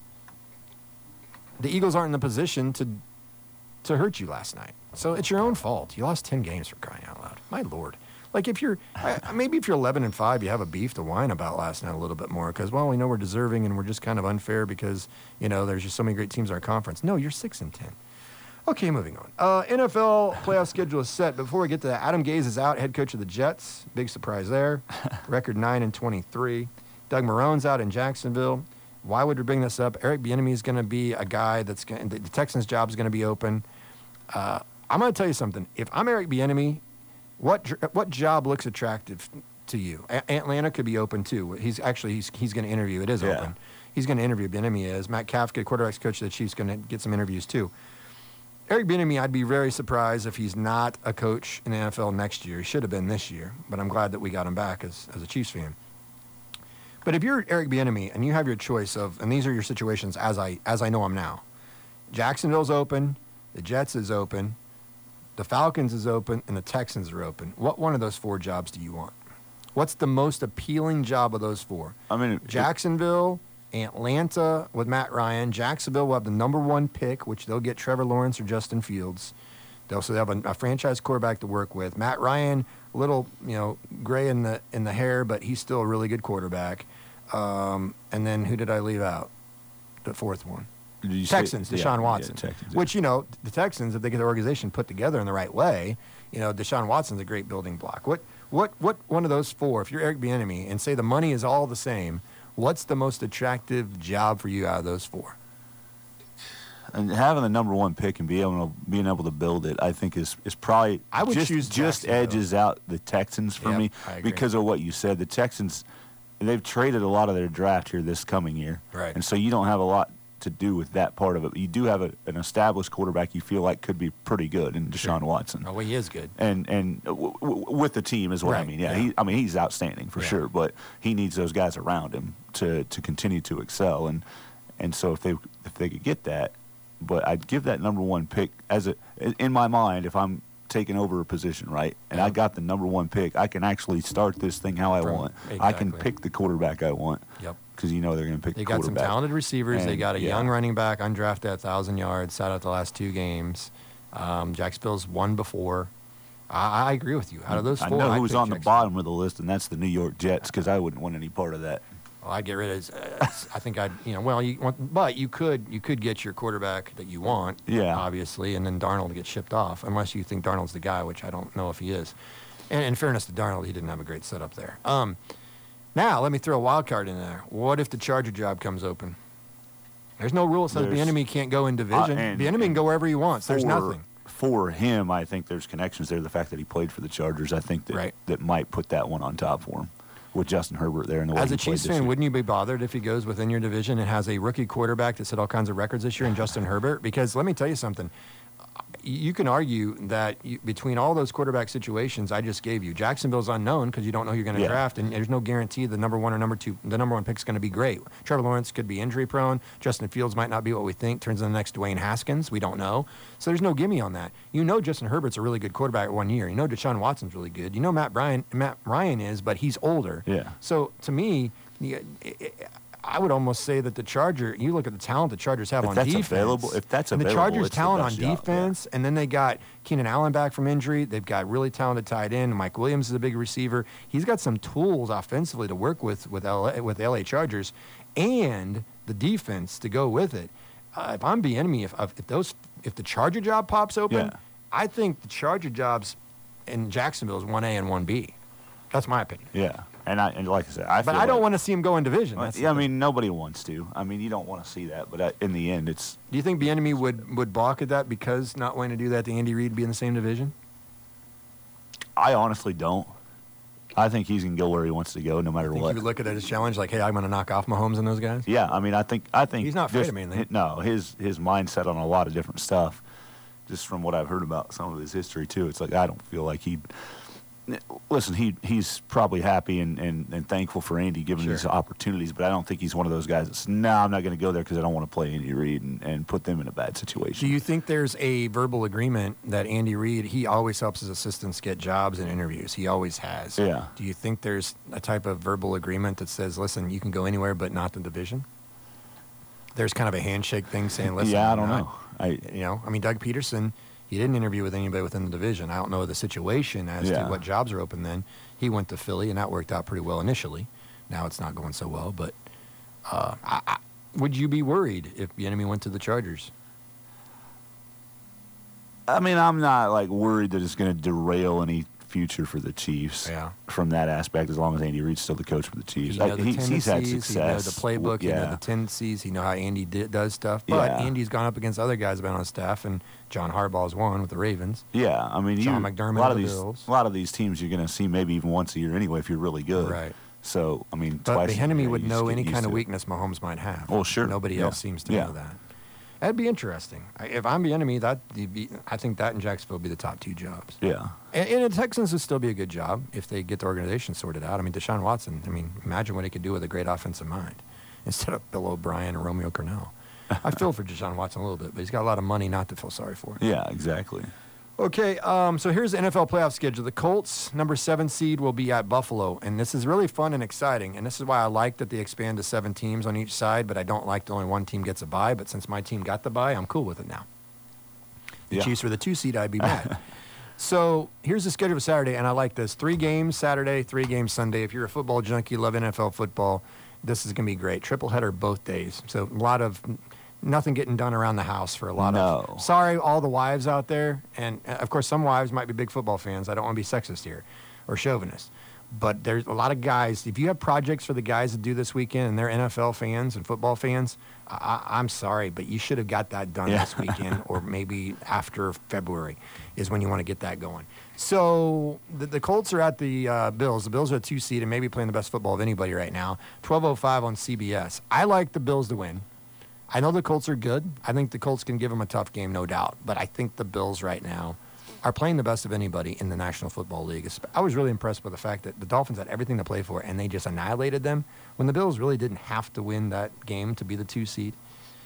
S2: The Eagles aren't in the position to hurt you last night. So it's your own fault. You lost 10 games for crying out loud. My Lord. Like if you're 11-5, you have a beef to whine about last night a little bit more because, well, we know we're deserving and we're just kind of unfair because, there's just so many great teams in our conference. No, you're 6-10. Okay, moving on. NFL playoff schedule is set. Before we get to that, Adam Gase is out, head coach of the Jets. Big surprise there. Record 9-23. Doug Marrone's out in Jacksonville. Why would we bring this up? Eric Bieniemy is going to be a guy that's going. The Texans' job is going to be open. I'm going to tell you something. If I'm Eric Bieniemy, what job looks attractive to you? Atlanta could be open too. He's going to interview. It is open. He's going to interview. Bieniemy is. Matt Kafka, quarterback's coach of the Chiefs, going to get some interviews too. Eric Bieniemy, I'd be very surprised if he's not a coach in the NFL next year. He should have been this year, but I'm glad that we got him back as a Chiefs fan. But if you're Eric Bieniemy and you have your choice of, and these are your situations as I know them now, Jacksonville's open, the Jets is open, the Falcons is open, and the Texans are open. What one of those 4 jobs do you want? What's the most appealing job of those 4?
S5: I mean,
S2: Jacksonville, Atlanta with Matt Ryan. Jacksonville will have the number 1 pick, which they'll get Trevor Lawrence or Justin Fields. They'll also have a franchise quarterback to work with. Matt Ryan, a little gray in the hair, but he's still a really good quarterback. And then who did I leave out? The 4th one. Texans, Deshaun Watson.
S5: Texans,
S2: which, the Texans, if they get their organization put together in the right way, Deshaun Watson's a great building block. What one of those 4, if you're Eric Bieniemy and say the money is all the same, what's the most attractive job for you out of those 4?
S5: And having the number 1 pick and being able to build it, I think is probably
S2: I would choose
S5: just edges out the Texans for me because of what you said. The Texans, they've traded a lot of their draft here this coming year,
S2: right?
S5: And so you don't have a lot to do with that part of it. You do have an established quarterback you feel like could be pretty good in Deshaun Watson.
S2: Oh, well, he is good.
S5: And with the team is what I mean. Yeah. He's outstanding for sure, but he needs those guys around him to continue to excel. And so if they could get that, but I'd give that number 1 pick in my mind, if I'm taking over a position, right, and I got the number 1 pick, I can actually start this thing how I want.
S2: Exactly.
S5: I can pick the quarterback I want.
S2: Yep.
S5: Because they're going to pick the quarterback.
S2: They got some talented receivers.
S5: And,
S2: they got a young running back, undrafted at 1,000 yards, sat out the last 2 games. Jacksonville's won before. I agree with you. Out of those 4,
S5: I know who was on the
S2: Jacksonville.
S5: bottom of the list, and that's the New York Jets, because I wouldn't want any part of that.
S2: Well, I'd get rid of. I think I'd. But you could get your quarterback that you want.
S5: Yeah.
S2: Obviously, and then Darnold gets shipped off, unless you think Darnold's the guy, which I don't know if he is. And in fairness to Darnold, he didn't have a great setup there. Now let me throw a wild card in there. What if the Charger job comes open? There's no rule that says Bieniemy can't go in division. Bieniemy can go wherever he wants. There's nothing.
S5: For him, I think there's connections there. The fact that he played for the Chargers, I think that might put that one on top for him. With Justin Herbert there in the way
S2: As a Chiefs fan, wouldn't you be bothered if he goes within your division and has a rookie quarterback that set all kinds of records this year in Justin Herbert? Because let me tell you something. You can argue that between all those quarterback situations I just gave you, Jacksonville's unknown because you don't know who you're going to draft, and there's no guarantee the number 1 or number 2, the number 1 pick is going to be great. Trevor Lawrence could be injury prone. Justin Fields might not be what we think. Turns into the next Dwayne Haskins. We don't know. So there's no gimme on that. Justin Herbert's a really good quarterback 1 year. Deshaun Watson's really good. Matt Ryan is, but he's older.
S5: Yeah.
S2: So to me, I would almost say that you look at the talent the Chargers have on defense.
S5: If that's
S2: and
S5: available,
S2: the Chargers'
S5: it's
S2: talent
S5: the
S2: on
S5: best job,
S2: defense, and then they got Keenan Allen back from injury. They've got really talented tight end. Mike Williams is a big receiver. He's got some tools offensively to work with the LA Chargers, and the defense to go with it. If I'm Bieniemy, if the Charger job pops open, I think the Charger jobs in Jacksonville is 1A and 1B. That's my opinion.
S5: Yeah. And like I said, I
S2: don't want to see him go in division.
S5: I mean, nobody wants to. I mean, you don't want to see that. But in the end, it's.
S2: Do you think Bieniemy would balk at that because not wanting to do that to Andy Reid be in the same division?
S5: I honestly don't. I think he's going to go where he wants to go, no matter what.
S2: He would look at it as a challenge, like, hey, I'm going to knock off Mahomes and those guys?
S5: Yeah, I mean, I think
S2: he's not afraid of anything.
S5: No, his mindset on a lot of different stuff, just from what I've heard about some of his history, too. It's like, I don't feel like he'd. Listen, he's probably happy and thankful for Andy giving these opportunities, but I don't think he's one of those guys that's, I'm not going to go there because I don't want to play Andy Reid and put them in a bad situation.
S2: Do you think there's a verbal agreement that Andy Reid, he always helps his assistants get jobs and interviews? He always has.
S5: Yeah.
S2: Do you think there's a type of verbal agreement that says, listen, you can go anywhere but not the division? There's kind of a handshake thing saying, listen.
S5: Yeah, I don't know.
S2: I mean, Doug Peterson, he didn't interview with anybody within the division. I don't know the situation as to what jobs are open then. He went to Philly, and that worked out pretty well initially. Now it's not going so well. But would you be worried if Bieniemy went to the Chargers?
S5: I mean, I'm not, worried that it's going to derail any future for the Chiefs from that aspect, as long as Andy Reid's still the coach for the Chiefs. He's had success.
S2: He knows the playbook. He knows the tendencies. He knows how Andy does stuff. But Andy's gone up against other guys who've been on his staff, and John Harbaugh's won with the Ravens.
S5: Yeah, I mean,
S2: John McDermott with the Bills.
S5: A lot of these teams you're going to see maybe even once a year anyway if you're really good.
S2: Right.
S5: So, I mean,
S2: but
S5: twice
S2: Bieniemy would know any kind of weakness Mahomes might have.
S5: Well, sure.
S2: Nobody else seems to know that. That'd be interesting. If I'm Bieniemy, I think that in Jacksonville would be the top two jobs.
S5: Yeah.
S2: And the Texans would still be a good job if they get the organization sorted out. I mean, Deshaun Watson, imagine what he could do with a great offensive mind instead of Bill O'Brien and Romeo Cornell. I feel for Deshaun Watson a little bit, but he's got a lot of money not to feel sorry for.
S5: Yeah, exactly.
S2: Okay, so here's the NFL playoff schedule. The Colts, number 7 seed, will be at Buffalo, and this is really fun and exciting, and this is why I like that they expand to 7 teams on each side, but I don't like that only one team gets a bye, but since my team got the bye, I'm cool with it now. The Chiefs were the 2 seed, I'd be mad. So here's the schedule for Saturday, and I like this. 3 games Saturday, 3 games Sunday. If you're a football junkie, love NFL football, this is going to be great. Triple header both days, so a lot of nothing getting done around the house for a lot of. Sorry, all the wives out there, and of course some wives might be big football fans. I don't want to be sexist here or chauvinist, but there's a lot of guys. If you have projects for the guys to do this weekend and they're NFL fans and football fans, I'm sorry, but you should have got that done this weekend or maybe after February is when you want to get that going. So the Colts are at the Bills. The Bills are a 2 seed and maybe playing the best football of anybody right now. 12:05 on CBS. I like the Bills to win. I know the Colts are good. I think the Colts can give them a tough game, no doubt. But I think the Bills right now are playing the best of anybody in the National Football League. I was really impressed with the fact that the Dolphins had everything to play for, and they just annihilated them when the Bills really didn't have to win that game to be the 2 seed.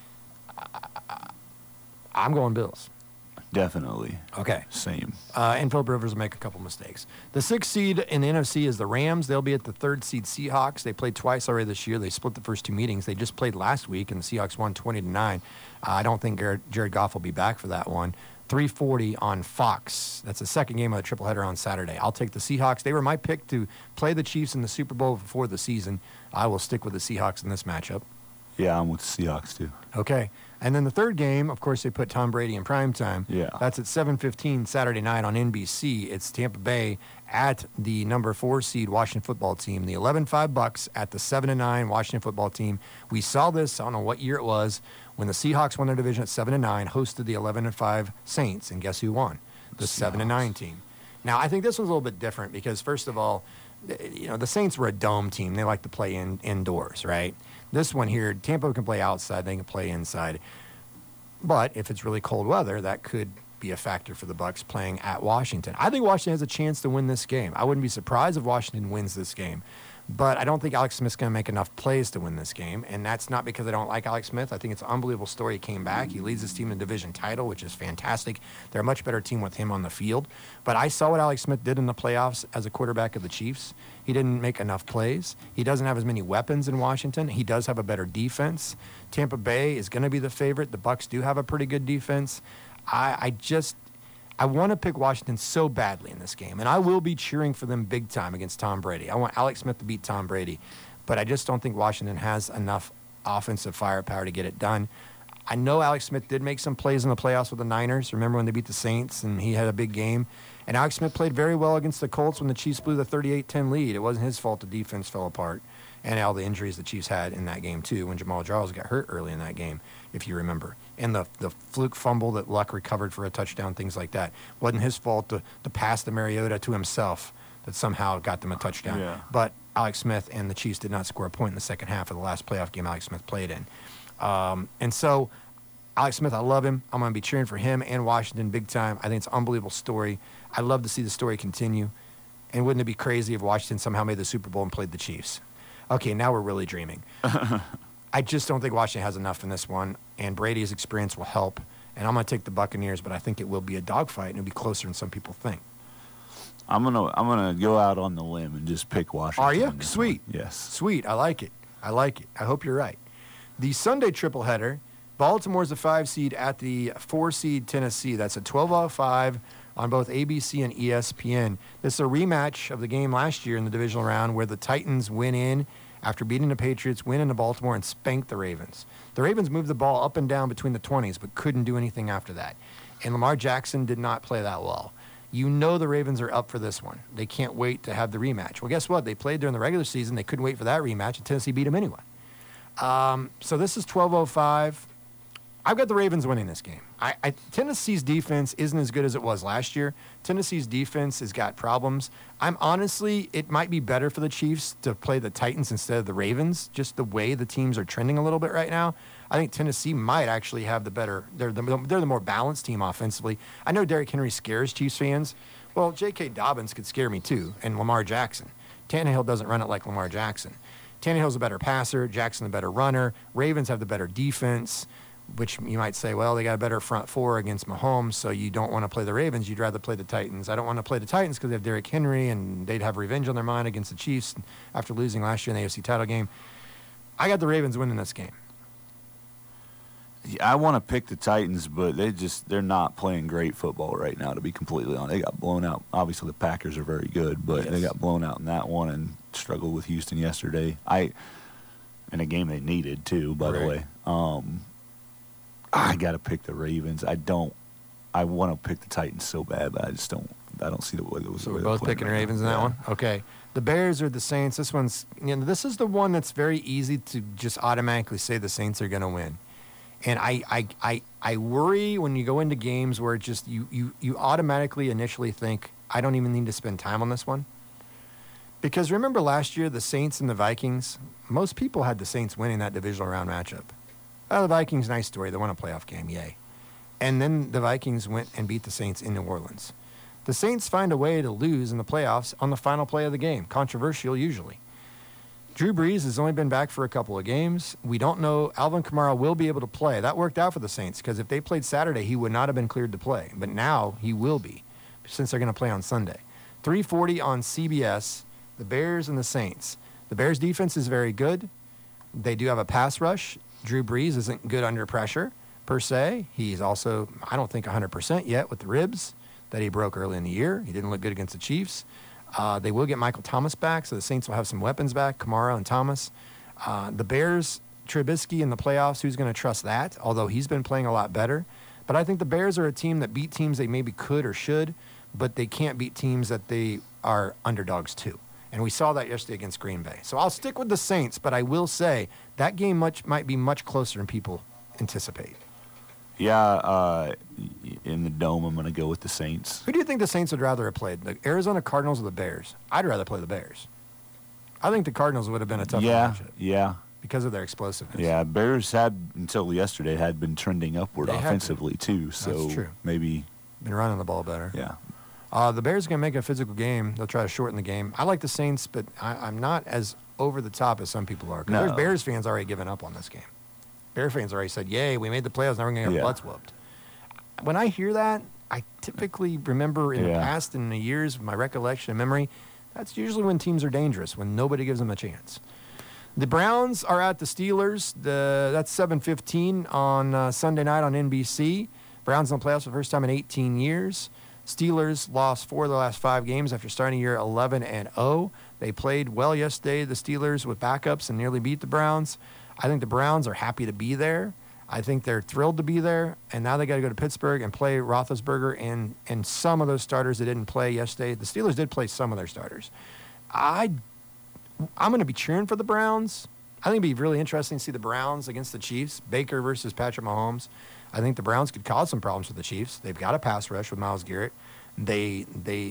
S2: I'm going Bills.
S5: Definitely.
S2: Okay.
S5: Same.
S2: And Philip Rivers will make a couple mistakes. The 6th seed in the NFC is the Rams. They'll be at the 3rd seed Seahawks. They played twice already this year. They split the first 2 meetings. They just played last week, and the Seahawks won 20-9. I don't think Jared Goff will be back for that one. 3:40 on Fox. That's the second game of the tripleheader on Saturday. I'll take the Seahawks. They were my pick to play the Chiefs in the Super Bowl before the season. I will stick with the Seahawks in this matchup.
S5: Yeah, I'm with the Seahawks, too.
S2: Okay. And then the third game, of course, they put Tom Brady in primetime.
S5: Yeah.
S2: That's at 7:15 Saturday night on NBC. It's Tampa Bay at the number 4 seed Washington football team. The 11-5 Bucks at the 7-9 Washington football team. We saw this, I don't know what year it was, when the Seahawks won their division at 7-9, hosted the 11-5 Saints. And guess who won? The 7-9 team. Now, I think this one's a little bit different because, first of all, the Saints were a dome team. They like to play indoors, right? This one here, Tampa can play outside. They can play inside. But if it's really cold weather, that could be a factor for the Bucs playing at Washington. I think Washington has a chance to win this game. I wouldn't be surprised if Washington wins this game. But I don't think Alex Smith's going to make enough plays to win this game, and that's not because I don't like Alex Smith. I think it's an unbelievable story. He came back. He leads his team in the division title, which is fantastic. They're a much better team with him on the field. But I saw what Alex Smith did in the playoffs as a quarterback of the Chiefs. He didn't make enough plays. He doesn't have as many weapons in Washington. He does have a better defense. Tampa Bay is going to be the favorite. The Bucs do have a pretty good defense. I want to pick Washington so badly in this game, and I will be cheering for them big time against Tom Brady. I want Alex Smith to beat Tom Brady, but I just don't think Washington has enough offensive firepower to get it done. I know Alex Smith did make some plays in the playoffs with the Niners. Remember when they beat the Saints, and he had a big game? And Alex Smith played very well against the Colts when the Chiefs blew the 38-10 lead. It wasn't his fault the defense fell apart, and all the injuries the Chiefs had in that game, too, when Jamal Charles got hurt early in that game, if you remember. And the fluke fumble that Luck recovered for a touchdown, things like that. Wasn't his fault to pass to Mariota to himself that somehow got them a touchdown.
S5: Yeah.
S2: But Alex Smith and the Chiefs did not score a point in the second half of the last playoff game Alex Smith played in. And so Alex Smith, I love him. I'm going to be cheering for him and Washington big time. I think it's an unbelievable story. I'd love to see the story continue. And wouldn't it be crazy if Washington somehow made the Super Bowl and played the Chiefs? Okay, now we're really dreaming. I just don't think Washington has enough in this one, and Brady's experience will help. And I'm going to take the Buccaneers, but I think it will be a dogfight, and it'll be closer than some people think.
S5: I'm gonna go out on the limb and just pick Washington.
S2: Are you? Sweet.
S5: One. Yes.
S2: Sweet. I like it. I hope you're right. The Sunday tripleheader, Baltimore's the 5 seed at the 4 seed Tennessee. That's a 12:05 on both ABC and ESPN. This is a rematch of the game last year in the divisional round where the Titans went in after beating the Patriots, went into Baltimore, and spanked the Ravens. The Ravens moved the ball up and down between the 20s, but couldn't do anything after that. And Lamar Jackson did not play that well. You know the Ravens are up for this one. They can't wait to have the rematch. Well, guess what? They played during the regular season. They couldn't wait for that rematch, and Tennessee beat them anyway. So this is 12:05. I've got the Ravens winning this game. Tennessee's defense isn't as good as it was last year. Tennessee's defense has got problems. It might be better for the Chiefs to play the Titans instead of the Ravens, just the way the teams are trending a little bit right now. I think Tennessee might actually have they're the more balanced team offensively. I know Derrick Henry scares Chiefs fans. Well, J.K. Dobbins could scare me too, and Lamar Jackson. Tannehill doesn't run it like Lamar Jackson. Tannehill's a better passer, Jackson a better runner. Ravens have the better defense, which you might say, well, they got a better front four against Mahomes, so you don't want to play the Ravens. You'd rather play the Titans. I don't want to play the Titans because they have Derrick Henry, and they'd have revenge on their mind against the Chiefs after losing last year in the AFC title game. I got the Ravens winning this game.
S5: I want to pick the Titans, but they're not playing great football right now, to be completely honest. They got blown out. Obviously, the Packers are very good, but They got blown out in that one and struggled with Houston yesterday. In a game they needed, too, by the way. I got to pick the Ravens. I want to pick the Titans so bad, but I don't see the way those.
S2: So we're both picking Ravens in that one? Okay. The Bears or the Saints. This is the one that's very easy to just automatically say the Saints are going to win. And I worry when you go into games where just you automatically initially think, I don't even need to spend time on this one. Because remember last year, the Saints and the Vikings, most people had the Saints winning that divisional round matchup. The Vikings, nice story. They won a playoff game, yay. And then the Vikings went and beat the Saints in New Orleans. The Saints find a way to lose in the playoffs on the final play of the game. Controversial, usually. Drew Brees has only been back for a couple of games. We don't know. Alvin Kamara will be able to play. That worked out for the Saints because if they played Saturday, he would not have been cleared to play. But now he will be since they're going to play on Sunday. 3:40 on CBS, the Bears and the Saints. The Bears' defense is very good. They do have a pass rush. Drew Brees isn't good under pressure, per se. He's also, I don't think, 100% yet with the ribs that he broke early in the year. He didn't look good against the Chiefs. They will get Michael Thomas back, so the Saints will have some weapons back, Kamara and Thomas. The Bears, Trubisky in the playoffs, who's going to trust that, although he's been playing a lot better. But I think the Bears are a team that beat teams they maybe could or should, but they can't beat teams that they are underdogs to. And we saw that yesterday against Green Bay. So I'll stick with the Saints, but I will say that game might be much closer than people anticipate.
S5: Yeah, in the Dome, I'm going to go with the Saints.
S2: Who do you think the Saints would rather have played, the Arizona Cardinals or the Bears? I'd rather play the Bears. I think the Cardinals would have been a tough matchup.
S5: Yeah.
S2: Because of their explosiveness.
S5: Yeah, Bears until yesterday, had been trending upward offensively, too. So
S2: That's true.
S5: maybe
S2: Been running the ball better.
S5: Yeah.
S2: The Bears are going to make it a physical game. They'll try to shorten the game. I like the Saints, but I'm not as over the top as some people are. 'Cause
S5: No.
S2: there's Bears fans already given up on this game. Bear fans already said, yay, we made the playoffs, now we're going to get our butts whooped. When I hear that, I typically remember in the past, in the years of my recollection and memory, that's usually when teams are dangerous, when nobody gives them a chance. The Browns are at the Steelers. That's 7:15 on Sunday night on NBC. Browns in the playoffs for the first time in 18 years. Steelers lost 4 of the last 5 games after starting year 11-0. They played well yesterday, the Steelers, with backups and nearly beat the Browns. I think the Browns are happy to be there. I think they're thrilled to be there. And now they got to go to Pittsburgh and play Roethlisberger and some of those starters that didn't play yesterday. The Steelers did play some of their starters. I'm going to be cheering for the Browns. I think it'd be really interesting to see the Browns against the Chiefs, Baker versus Patrick Mahomes. I think the Browns could cause some problems for the Chiefs. They've got a pass rush with Myles Garrett. They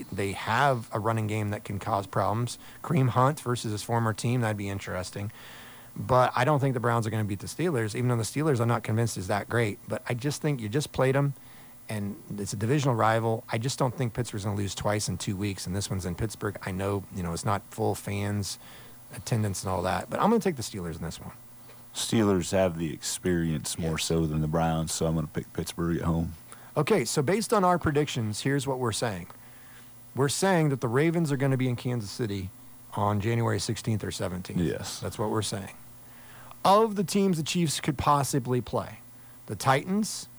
S2: have a running game that can cause problems. Kareem Hunt versus his former team, that'd be interesting. But I don't think the Browns are going to beat the Steelers, even though the Steelers I'm not convinced is that great. But I just think you just played them, and it's a divisional rival. I just don't think Pittsburgh's going to lose twice in 2 weeks, and this one's in Pittsburgh. I know, it's not full fans, attendance and all that, but I'm going to take the Steelers in this one.
S5: Steelers have the experience more so than the Browns, so I'm going to pick Pittsburgh at home.
S2: Okay, so based on our predictions, here's what we're saying. We're saying that the Ravens are going to be in Kansas City on January 16th or 17th.
S5: Yes.
S2: That's what we're saying. Of the teams the Chiefs could possibly play, the Titans,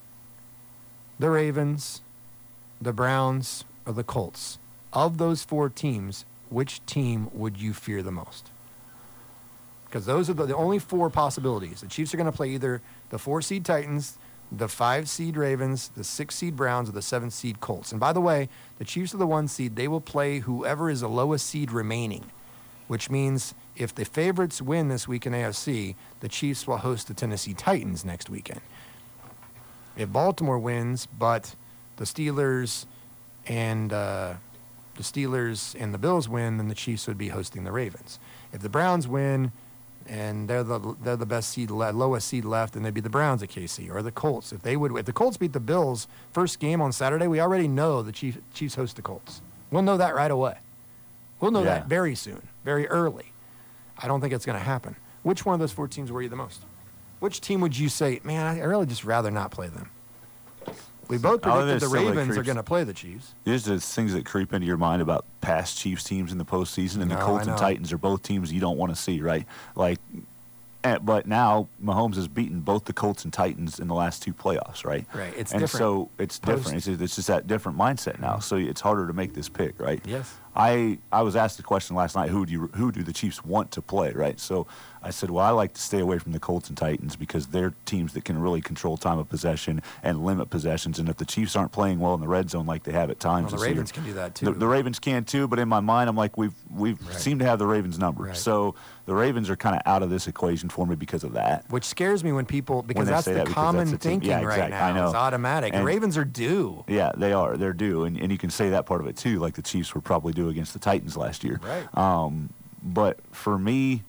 S2: the Ravens, the Browns, or the Colts, of those 4 teams, which team would you fear the most? Because those are the only 4 possibilities. The Chiefs are going to play either the 4-seed Titans, the 5-seed Ravens, the 6-seed Browns, or the 7-seed Colts. And by the way, the Chiefs are the 1 seed. They will play whoever is the lowest seed remaining, which means if the favorites win this week in AFC, the Chiefs will host the Tennessee Titans next weekend. If Baltimore wins, but the Steelers and the Bills win, then the Chiefs would be hosting the Ravens. If the Browns win and they're the best seed, lowest seed left, then they'd be the Browns at KC or the Colts. If the Colts beat the Bills first game on Saturday, we already know the Chiefs host the Colts. We'll know that right away. We'll know that very soon, very early. I don't think it's going to happen. Which one of those 4 teams worry you the most? Which team would you say, man, I really just rather not play them? We both predicted the Ravens are going to play the Chiefs.
S5: There's just things that creep into your mind about past Chiefs teams in the postseason, and the Colts and Titans are both teams you don't want to see, right? But now Mahomes has beaten both the Colts and Titans in the last 2 playoffs, right?
S2: Right. It's
S5: and
S2: different.
S5: So it's different. It's just that different mindset now. So it's harder to make this pick, right?
S2: Yes.
S5: I was asked the question last night, who do the Chiefs want to play, right? So I said, well, I like to stay away from the Colts and Titans because they're teams that can really control time of possession and limit possessions. And if the Chiefs aren't playing well in the red zone like they have at times,
S2: the Ravens can do that too.
S5: The Ravens can too, but in my mind, I'm like, we've seemed to have the Ravens number.
S2: Right.
S5: So the Ravens are kind of out of this equation for me because of that.
S2: Which scares me when people, because
S5: When they
S2: that's
S5: say
S2: the
S5: that, because
S2: common
S5: that's the team.
S2: thinking
S5: Yeah,
S2: right
S5: exactly.
S2: now.
S5: I know.
S2: It's automatic.
S5: And
S2: the Ravens are due.
S5: Yeah, they are. They're due, and you can say that part of it too, like the Chiefs were probably due against the Titans last year.
S2: Right.
S5: But for me,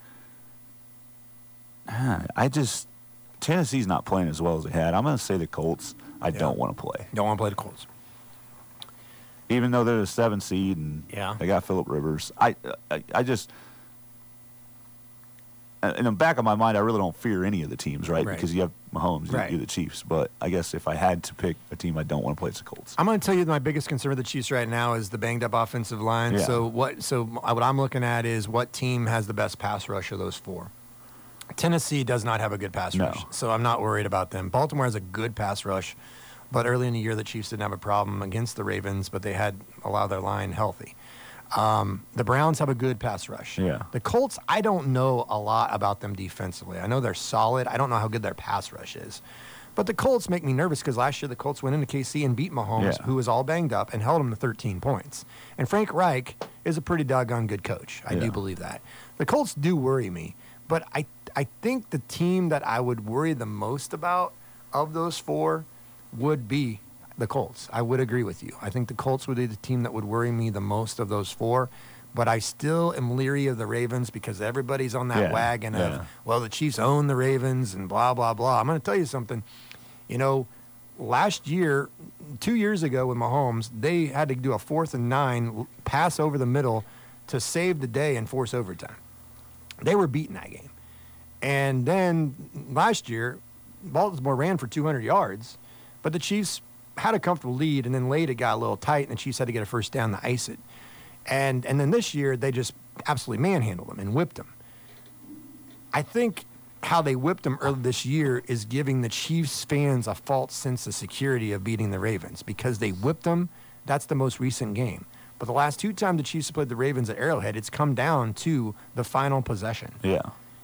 S5: Tennessee's not playing as well as they had. I'm going to say the Colts. I don't want to play.
S2: Don't want to play the Colts.
S5: Even though they're the 7 seed and they got Phillip Rivers. I just, in the back of my mind, I really don't fear any of the teams, right? Because you have Mahomes, you're the Chiefs. But I guess if I had to pick a team I don't want to play, it's the Colts.
S2: I'm going to tell you my biggest concern with the Chiefs right now is the banged up offensive line.
S5: Yeah.
S2: So what I'm looking at is what team has the best pass rush of those 4. Tennessee does not have a good pass rush, so I'm not worried about them. Baltimore has a good pass rush, but early in the year the Chiefs didn't have a problem against the Ravens, but they had a lot of their line healthy. The Browns have a good pass rush.
S5: Yeah.
S2: The Colts, I don't know a lot about them defensively. I know they're solid. I don't know how good their pass rush is. But the Colts make me nervous because last year the Colts went into KC and beat Mahomes, who was all banged up, and held him to 13 points. And Frank Reich is a pretty doggone good coach. I do believe that. The Colts do worry me. But I think the team that I would worry the most about of those 4 would be the Colts. I would agree with you. I think the Colts would be the team that would worry me the most of those 4. But I still am leery of the Ravens because everybody's on that wagon of, well, the Chiefs own the Ravens and blah, blah, blah. I'm going to tell you something. last year, 2 years ago with Mahomes, they had to do a 4th and 9 pass over the middle to save the day and force overtime. They were beating that game. And then last year, Baltimore ran for 200 yards, but the Chiefs had a comfortable lead, and then late it got a little tight, and the Chiefs had to get a first down to ice it. And then this year, they just absolutely manhandled them and whipped them. I think how they whipped them early this year is giving the Chiefs fans a false sense of security of beating the Ravens because they whipped them. That's the most recent game. But the last 2 times the Chiefs have played the Ravens at Arrowhead, it's come down to the final possession.
S5: Yeah.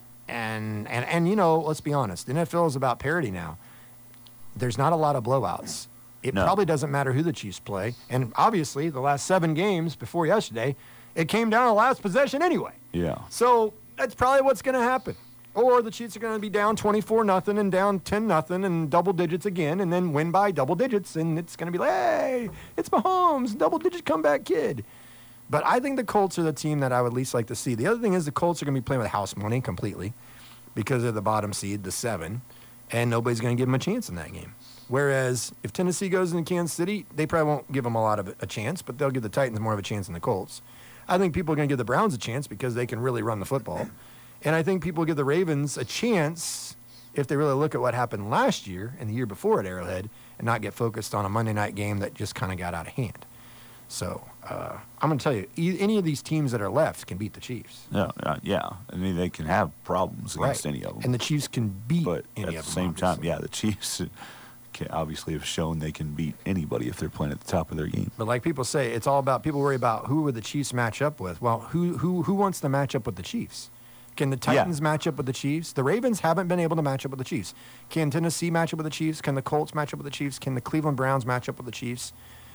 S2: And you know, let's be honest, the NFL is about parity now. There's not a lot of blowouts. It probably doesn't matter who the Chiefs play. And obviously, the last 7 games before yesterday, it came down to the last possession anyway.
S5: Yeah.
S2: So that's probably what's going to happen. Or the Chiefs are going to be down 24-0 and down 10-0 and double digits again and then win by double digits. And it's going to be like, hey, it's Mahomes, double-digit comeback kid. But I think the Colts are the team that I would least like to see. The other thing is the Colts are going to be playing with house money completely because they're the bottom seed, the 7, and nobody's going to give them a chance in that game. Whereas if Tennessee goes into Kansas City, they probably won't give them a lot of a chance, but they'll give the Titans more of a chance than the Colts. I think people are going to give the Browns a chance because they can really run the football. And I think people give the Ravens a chance if they really look at what happened last year and the year before at Arrowhead and not get focused on a Monday night game that just kind of got out of hand. So I'm going to tell you, any of these teams that are left can beat the Chiefs.
S5: Yeah. I mean, they can have problems against any of them.
S2: And the Chiefs can beat
S5: but
S2: any of them.
S5: But at the same time, the Chiefs can obviously have shown they can beat anybody if they're playing at the top of their game.
S2: But like people say, it's all about, people worry about who would the Chiefs match up with. Well, who wants to match up with the Chiefs? Can the Titans match up with the Chiefs? The Ravens haven't been able to match up with the Chiefs. Can Tennessee match up with the Chiefs? Can the Colts match up with the Chiefs? Can the Cleveland Browns match up with the Chiefs?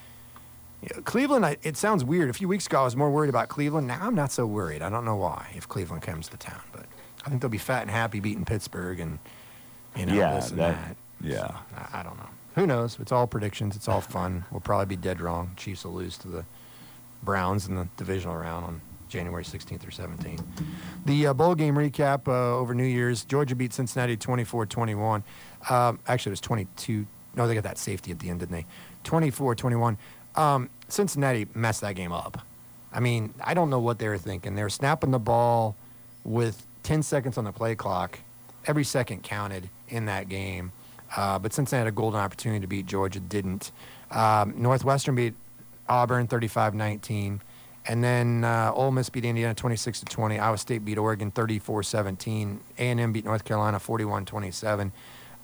S2: Cleveland, it sounds weird. A few weeks ago, I was more worried about Cleveland. Now I'm not so worried. I don't know why if Cleveland comes to town. But I think they'll be fat and happy beating Pittsburgh and, this and that.
S5: Yeah.
S2: So, I don't know. Who knows? It's all predictions. It's all fun. We'll probably be dead wrong. Chiefs will lose to the Browns in the divisional round on January 16th or 17th. The bowl game recap over New Year's. Georgia beat Cincinnati 24-21. Actually, it was 22. No, they got that safety at the end, didn't they? 24-21. Cincinnati messed that game up. I mean, I don't know what they were thinking. They were snapping the ball with 10 seconds on the play clock. Every second counted in that game. But Cincinnati had a golden opportunity to beat Georgia, didn't. Northwestern beat Auburn 35-19. And then Ole Miss beat Indiana 26-20. Iowa State beat Oregon 34-17. A&M beat North Carolina 41-27.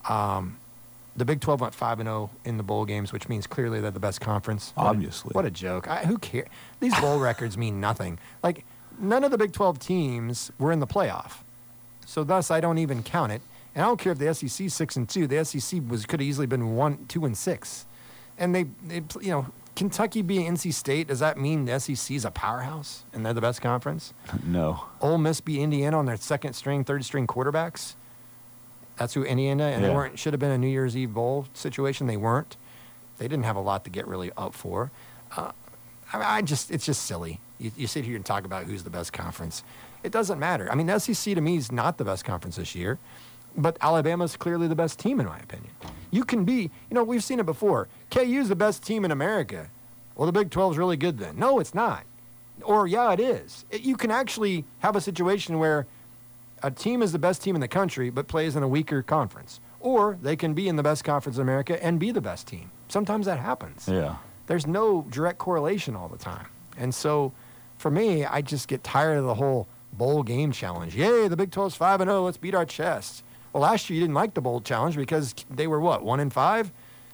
S2: The Big 12 went 5-0 in the bowl games, which means clearly they're the best conference.
S5: Obviously.
S2: What a joke. Who cares? These bowl records mean nothing. Like, none of the Big 12 teams were in the playoff. So thus, I don't even count it. And I don't care if the SEC 6-2. The SEC could have easily been 2-6. And they Kentucky being NC State, does that mean the SEC is a powerhouse and they're the best conference?
S5: No.
S2: Ole Miss beat Indiana on their second string, third string quarterbacks. That's who Indiana, and they should have been a New Year's Eve bowl situation. They weren't. They didn't have a lot to get really up for. It's just silly. You sit here and talk about who's the best conference. It doesn't matter. I mean, the SEC to me is not the best conference this year, but Alabama's clearly the best team in my opinion. You can be, we've seen it before. KU's the best team in America. Well, the Big 12 is really good then. No, it's not. Or, yeah, it is. You can actually have a situation where a team is the best team in the country but plays in a weaker conference. Or they can be in the best conference in America and be the best team. Sometimes that happens.
S5: Yeah.
S2: There's no direct correlation all the time. And so, for me, I just get tired of the whole bowl game challenge. Yay, the Big 12's 5-0, let's beat our chest. Well, last year you didn't like the bowl challenge because they were, 1-5?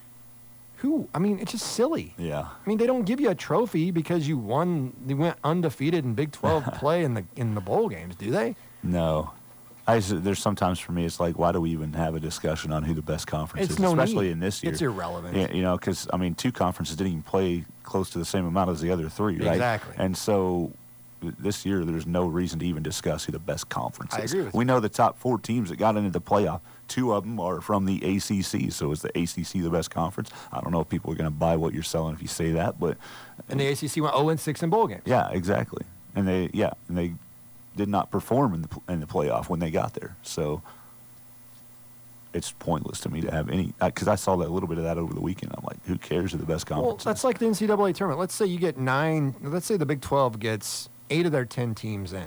S2: It's just silly.
S5: Yeah.
S2: I mean, they don't give you a trophy because you went undefeated in Big 12 play in the bowl games, do they?
S5: No. There's sometimes for me, it's like, why do we even have a discussion on who the best conference is? Especially in this year.
S2: It's irrelevant.
S5: Yeah, because, 2 conferences didn't even play close to the same amount as the other 3, right?
S2: Exactly.
S5: And so this year, there's no reason to even discuss who the best conference is.
S2: I agree with you.
S5: We know the top 4 teams that got into the playoff, 2 of them are from the ACC. So is the ACC the best conference? I don't know if people are going to buy what you're selling if you say that, but...
S2: And the ACC went 0-6 in bowl games.
S5: Yeah, exactly. And they did not perform in the playoff when they got there. So it's pointless to me to have any, because I saw that a little bit of that over the weekend. I'm like, who cares who the best
S2: Well,
S5: conference
S2: that's
S5: is?
S2: like the NCAA tournament. Let's say you get 9. Let's say the Big 12 gets 8 of their 10 teams in,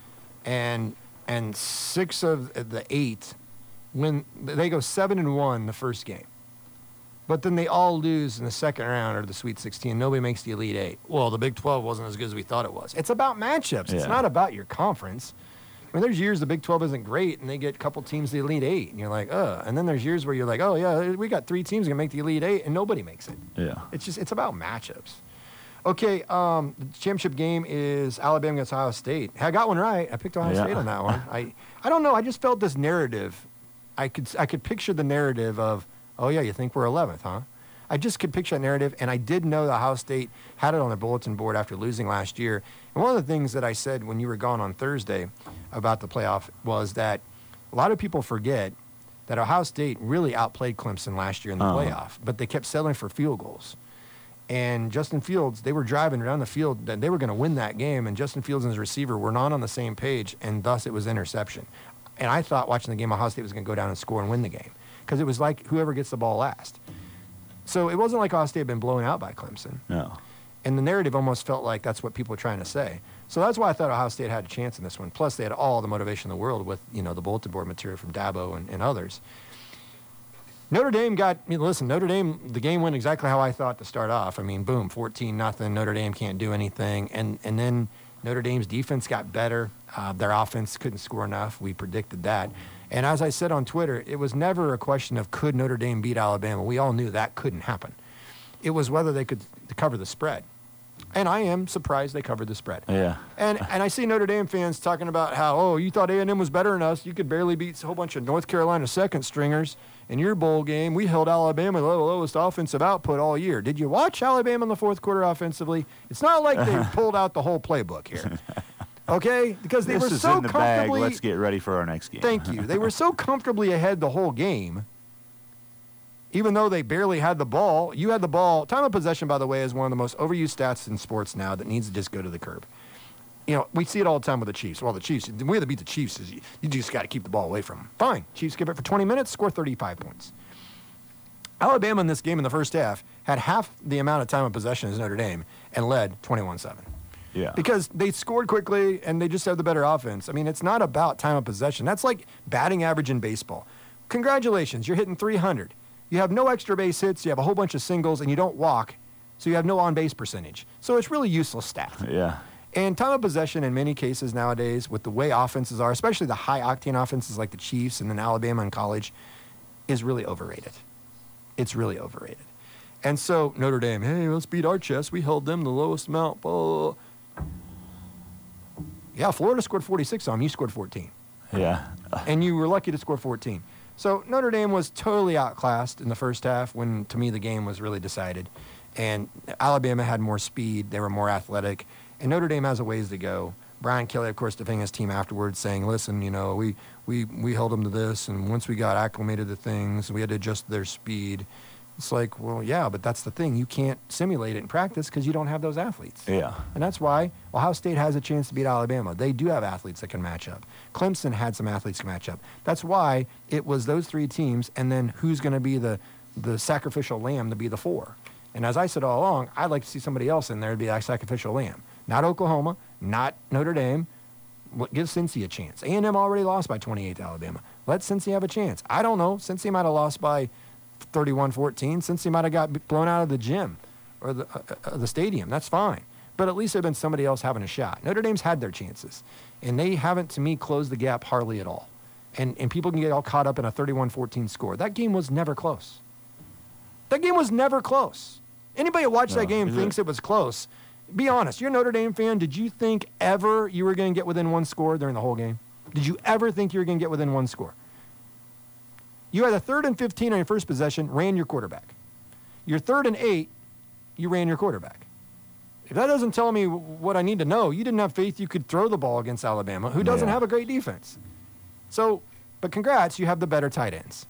S2: and 6 of the 8 win. They go 7-1 the first game, but then they all lose in the second round or the Sweet 16. Nobody makes the Elite 8. Well, the Big 12 wasn't as good as we thought it was. It's about matchups. It's
S5: Yeah.
S2: not about your conference. I mean, there's years the Big 12 isn't great, and they get a couple teams the Elite 8, and you're like, ugh. And then there's years where you're like, oh, yeah, we got 3 teams going to make the Elite 8, and nobody makes it.
S5: Yeah.
S2: It's about matchups. Okay, the championship game is Alabama against Ohio State. Hey, I got one right. I picked Ohio
S5: Yeah.
S2: State on that one. I don't know. I just felt this narrative. I could picture the narrative of, oh, yeah, you think we're 11th, huh? I just could picture that narrative, and I did know that Ohio State had it on their bulletin board after losing last year. And one of the things that I said when you were gone on Thursday about the playoff was that a lot of people forget that Ohio State really outplayed Clemson last year in the playoff, but they kept settling for field goals. And Justin Fields, they were driving around the field, and they were going to win that game, and Justin Fields and his receiver were not on the same page, and thus it was interception. And I thought watching the game, Ohio State was going to go down and score and win the game because it was like whoever gets the ball last. So it wasn't like Ohio State had been blown out by Clemson.
S5: No.
S2: And the narrative almost felt like that's what people were trying to say. So that's why I thought Ohio State had a chance in this one. Plus, they had all the motivation in the world with, the bulletin board material from Dabo and others. Notre Dame Notre Dame, the game went exactly how I thought to start off. I mean, boom, 14-0. Notre Dame can't do anything. And then Notre Dame's defense got better. Their offense couldn't score enough. We predicted that. And as I said on Twitter, it was never a question of could Notre Dame beat Alabama. We all knew that couldn't happen. It was whether they could cover the spread. And I am surprised they covered the spread.
S5: Yeah.
S2: And I see Notre Dame fans talking about how, oh, you thought A&M was better than us. You could barely beat a whole bunch of North Carolina second stringers in your bowl game. We held Alabama to the lowest offensive output all year. Did you watch Alabama in the fourth quarter offensively? It's not like they pulled out the whole playbook here. Okay? Because they
S5: This
S2: were
S5: is
S2: so
S5: in the bag.
S2: comfortably.
S5: Let's get ready for our next game.
S2: Thank you. They were so comfortably ahead the whole game. Even though they barely had the ball, you had the ball. Time of possession, by the way, is one of the most overused stats in sports now that needs to just go to the curb. We see it all the time with the Chiefs. Well, the Chiefs, the way to beat the Chiefs is you just got to keep the ball away from them. Fine. Chiefs give it for 20 minutes, score 35 points. Alabama in this game in the first half had half the amount of time of possession as Notre Dame and led 21-7.
S5: Yeah.
S2: Because they scored quickly and they just have the better offense. I mean, it's not about time of possession. That's like batting average in baseball. Congratulations, you're hitting 300. You have no extra base hits, you have a whole bunch of singles, and you don't walk, so you have no on-base percentage. So it's really useless stat.
S5: Yeah.
S2: And time of possession in many cases nowadays, with the way offenses are, especially the high-octane offenses like the Chiefs and then Alabama in college, is really overrated. It's really overrated. And so Notre Dame, hey, let's beat our chest. We held them the lowest amount. Blah, blah, blah. Yeah, Florida scored 46 on them. You scored 14.
S5: Yeah.
S2: And you were lucky to score 14. So Notre Dame was totally outclassed in the first half when, to me, the game was really decided. And Alabama had more speed. They were more athletic. And Notre Dame has a ways to go. Brian Kelly, of course, defending his team afterwards, saying, listen, we held them to this, and once we got acclimated to things, we had to adjust their speed. It's like, well, yeah, but that's the thing. You can't simulate it in practice because you don't have those athletes.
S5: Yeah.
S2: And that's why Ohio State has a chance to beat Alabama. They do have athletes that can match up. Clemson had some athletes to match up. That's why it was those 3 teams, and then who's going to be the sacrificial lamb to be the 4. And as I said all along, I'd like to see somebody else in there to be that sacrificial lamb. Not Oklahoma, not Notre Dame. Give Cincy a chance. A&M already lost by 28 to Alabama. Let Cincy have a chance. I don't know. Cincy might have lost by 31-14. Cincy might have got blown out of the gym or the stadium. That's fine. But at least there had been somebody else having a shot. Notre Dame's had their chances. And they haven't, to me, closed the gap hardly at all. And people can get all caught up in a 31-14 score. That game was never close. That game was never close. Anybody that watched that game thinks it was close. Be honest. You're a Notre Dame fan. Did you think ever you were going to get within 1 score during the whole game? Did you ever think you were going to get within 1 score? You had a 3rd and 15 on your first possession, ran your quarterback. Your 3rd and 8, you ran your quarterback. If that doesn't tell me what I need to know, you didn't have faith you could throw the ball against Alabama, who doesn't have a great defense. So, but congrats, you have the better tight ends.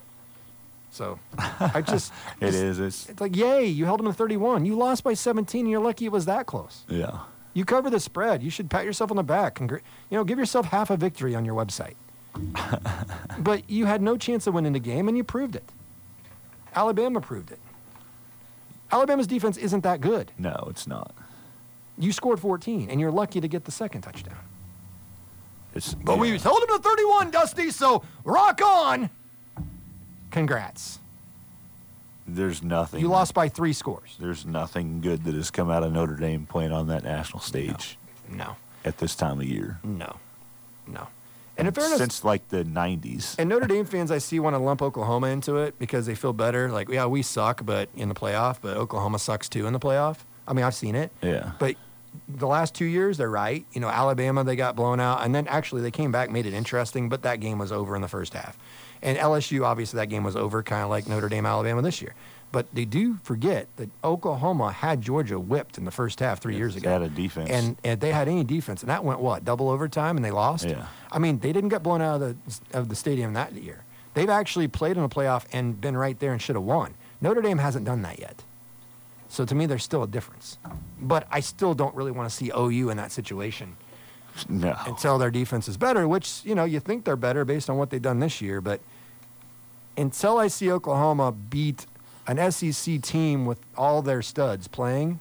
S2: So, I just...
S5: It's
S2: like, yay, you held them to 31. You lost by 17, and you're lucky it was that close.
S5: Yeah.
S2: You cover the spread. You should pat yourself on the back. Give yourself half a victory on your website. But you had no chance of winning the game, and you proved it. Alabama proved it. Alabama's defense isn't that good.
S5: No, it's not.
S2: You scored 14, and you're lucky to get the second touchdown. But
S5: Yeah.
S2: we held him to 31, Dusty, so rock on. Congrats.
S5: There's nothing.
S2: You lost by 3 scores.
S5: There's nothing good that has come out of Notre Dame playing on that national stage
S2: No.
S5: at this time of year.
S2: No. And in fairness,
S5: Since like the 90s.
S2: and Notre Dame fans I see want to lump Oklahoma into it because they feel better. Like, yeah, we suck, but in the playoff, but Oklahoma sucks too in the playoff. I mean, I've seen it.
S5: Yeah.
S2: But the last 2 years, they're right. You know, Alabama, they got blown out. And then actually they came back, made it interesting, but that game was over in the first half. And LSU, obviously, that game was over, kind of like Notre Dame, Alabama this year. But they do forget that Oklahoma had Georgia whipped in the first half 3 years ago.
S5: They had a defense.
S2: And they had any defense. And that went, what, double overtime, and they lost?
S5: Yeah.
S2: I mean, they didn't get blown out of the stadium that year. They've actually played in a playoff and been right there and should have won. Notre Dame hasn't done that yet. So to me, there's still a difference. But I still don't really want to see OU in that situation
S5: No.
S2: until their defense is better, which, you know, you think they're better based on what they've done this year. But until I see Oklahoma beat an SEC team with all their studs playing,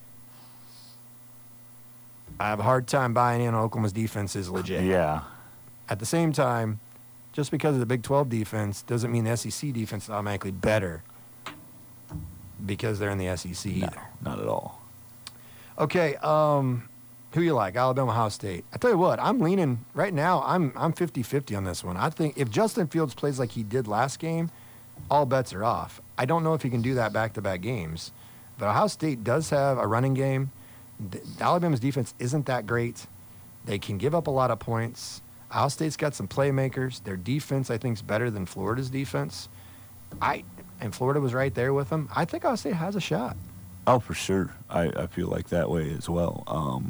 S2: I have a hard time buying in Oklahoma's defense is legit.
S5: Yeah.
S2: At the same time, just because of the Big 12 defense doesn't mean the SEC defense is automatically better because they're in the SEC
S5: No,
S2: either.
S5: not at all.
S2: Okay, who you like? Alabama, Ohio State. I tell you what, I'm leaning right now. I'm 50-50 on this one. I think if Justin Fields plays like he did last game, all bets are off. I don't know if he can do that back-to-back games, but Ohio State does have a running game. Alabama's defense isn't that great. They can give up a lot of points. Ohio State's got some playmakers. Their defense, I think, is better than Florida's defense. And Florida was right there with them. I think Ohio State has a shot.
S5: Oh, for sure. I feel like that way as well.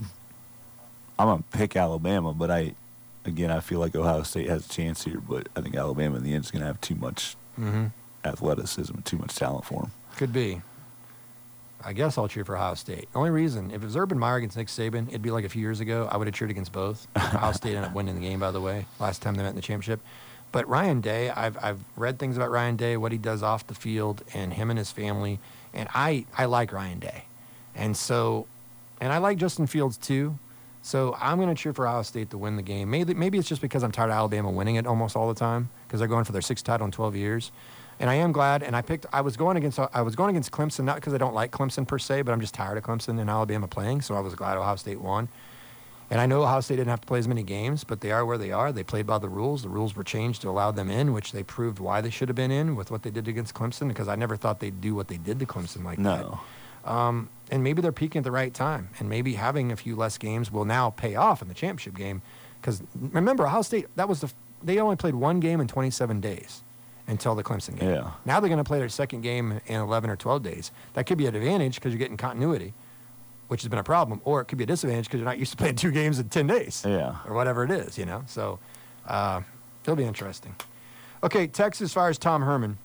S5: I'm going to pick Alabama, but I feel like Ohio State has a chance here, but I think Alabama in the end is going to have too much athleticism, too much talent for them.
S2: Could be. I guess I'll cheer for Ohio State. The only reason, if it was Urban Meyer against Nick Saban, it'd be like a few years ago. I would have cheered against both. Ohio State ended up winning the game, by the way, last time they met in the championship. But Ryan Day, I've read things about Ryan Day, what he does off the field, and him and his family, and I like Ryan Day. And I like Justin Fields too. So I'm going to cheer for Ohio State to win the game. Maybe it's just because I'm tired of Alabama winning it almost all the time because they're going for their 6th title in 12 years. And I am glad. And I was going against Clemson, not because I don't like Clemson per se, but I'm just tired of Clemson and Alabama playing. So I was glad Ohio State won. And I know Ohio State didn't have to play as many games, but they are where they are. They played by the rules. The rules were changed to allow them in, which they proved why they should have been in with what they did against Clemson, because I never thought they'd do what they did to Clemson like that.
S5: No.
S2: And maybe they're peaking at the right time, and maybe having a few less games will now pay off in the championship game. Because remember, Ohio State, they only played one game in 27 days until the Clemson game.
S5: Yeah.
S2: Now they're going to play their second game in 11 or 12 days. That could be an advantage because you're getting continuity, which has been a problem, or it could be a disadvantage because you're not used to playing 2 games in 10 days.
S5: Yeah.
S2: Or whatever it is, you know. So it'll be interesting. Okay, Texas fires Tom Herman.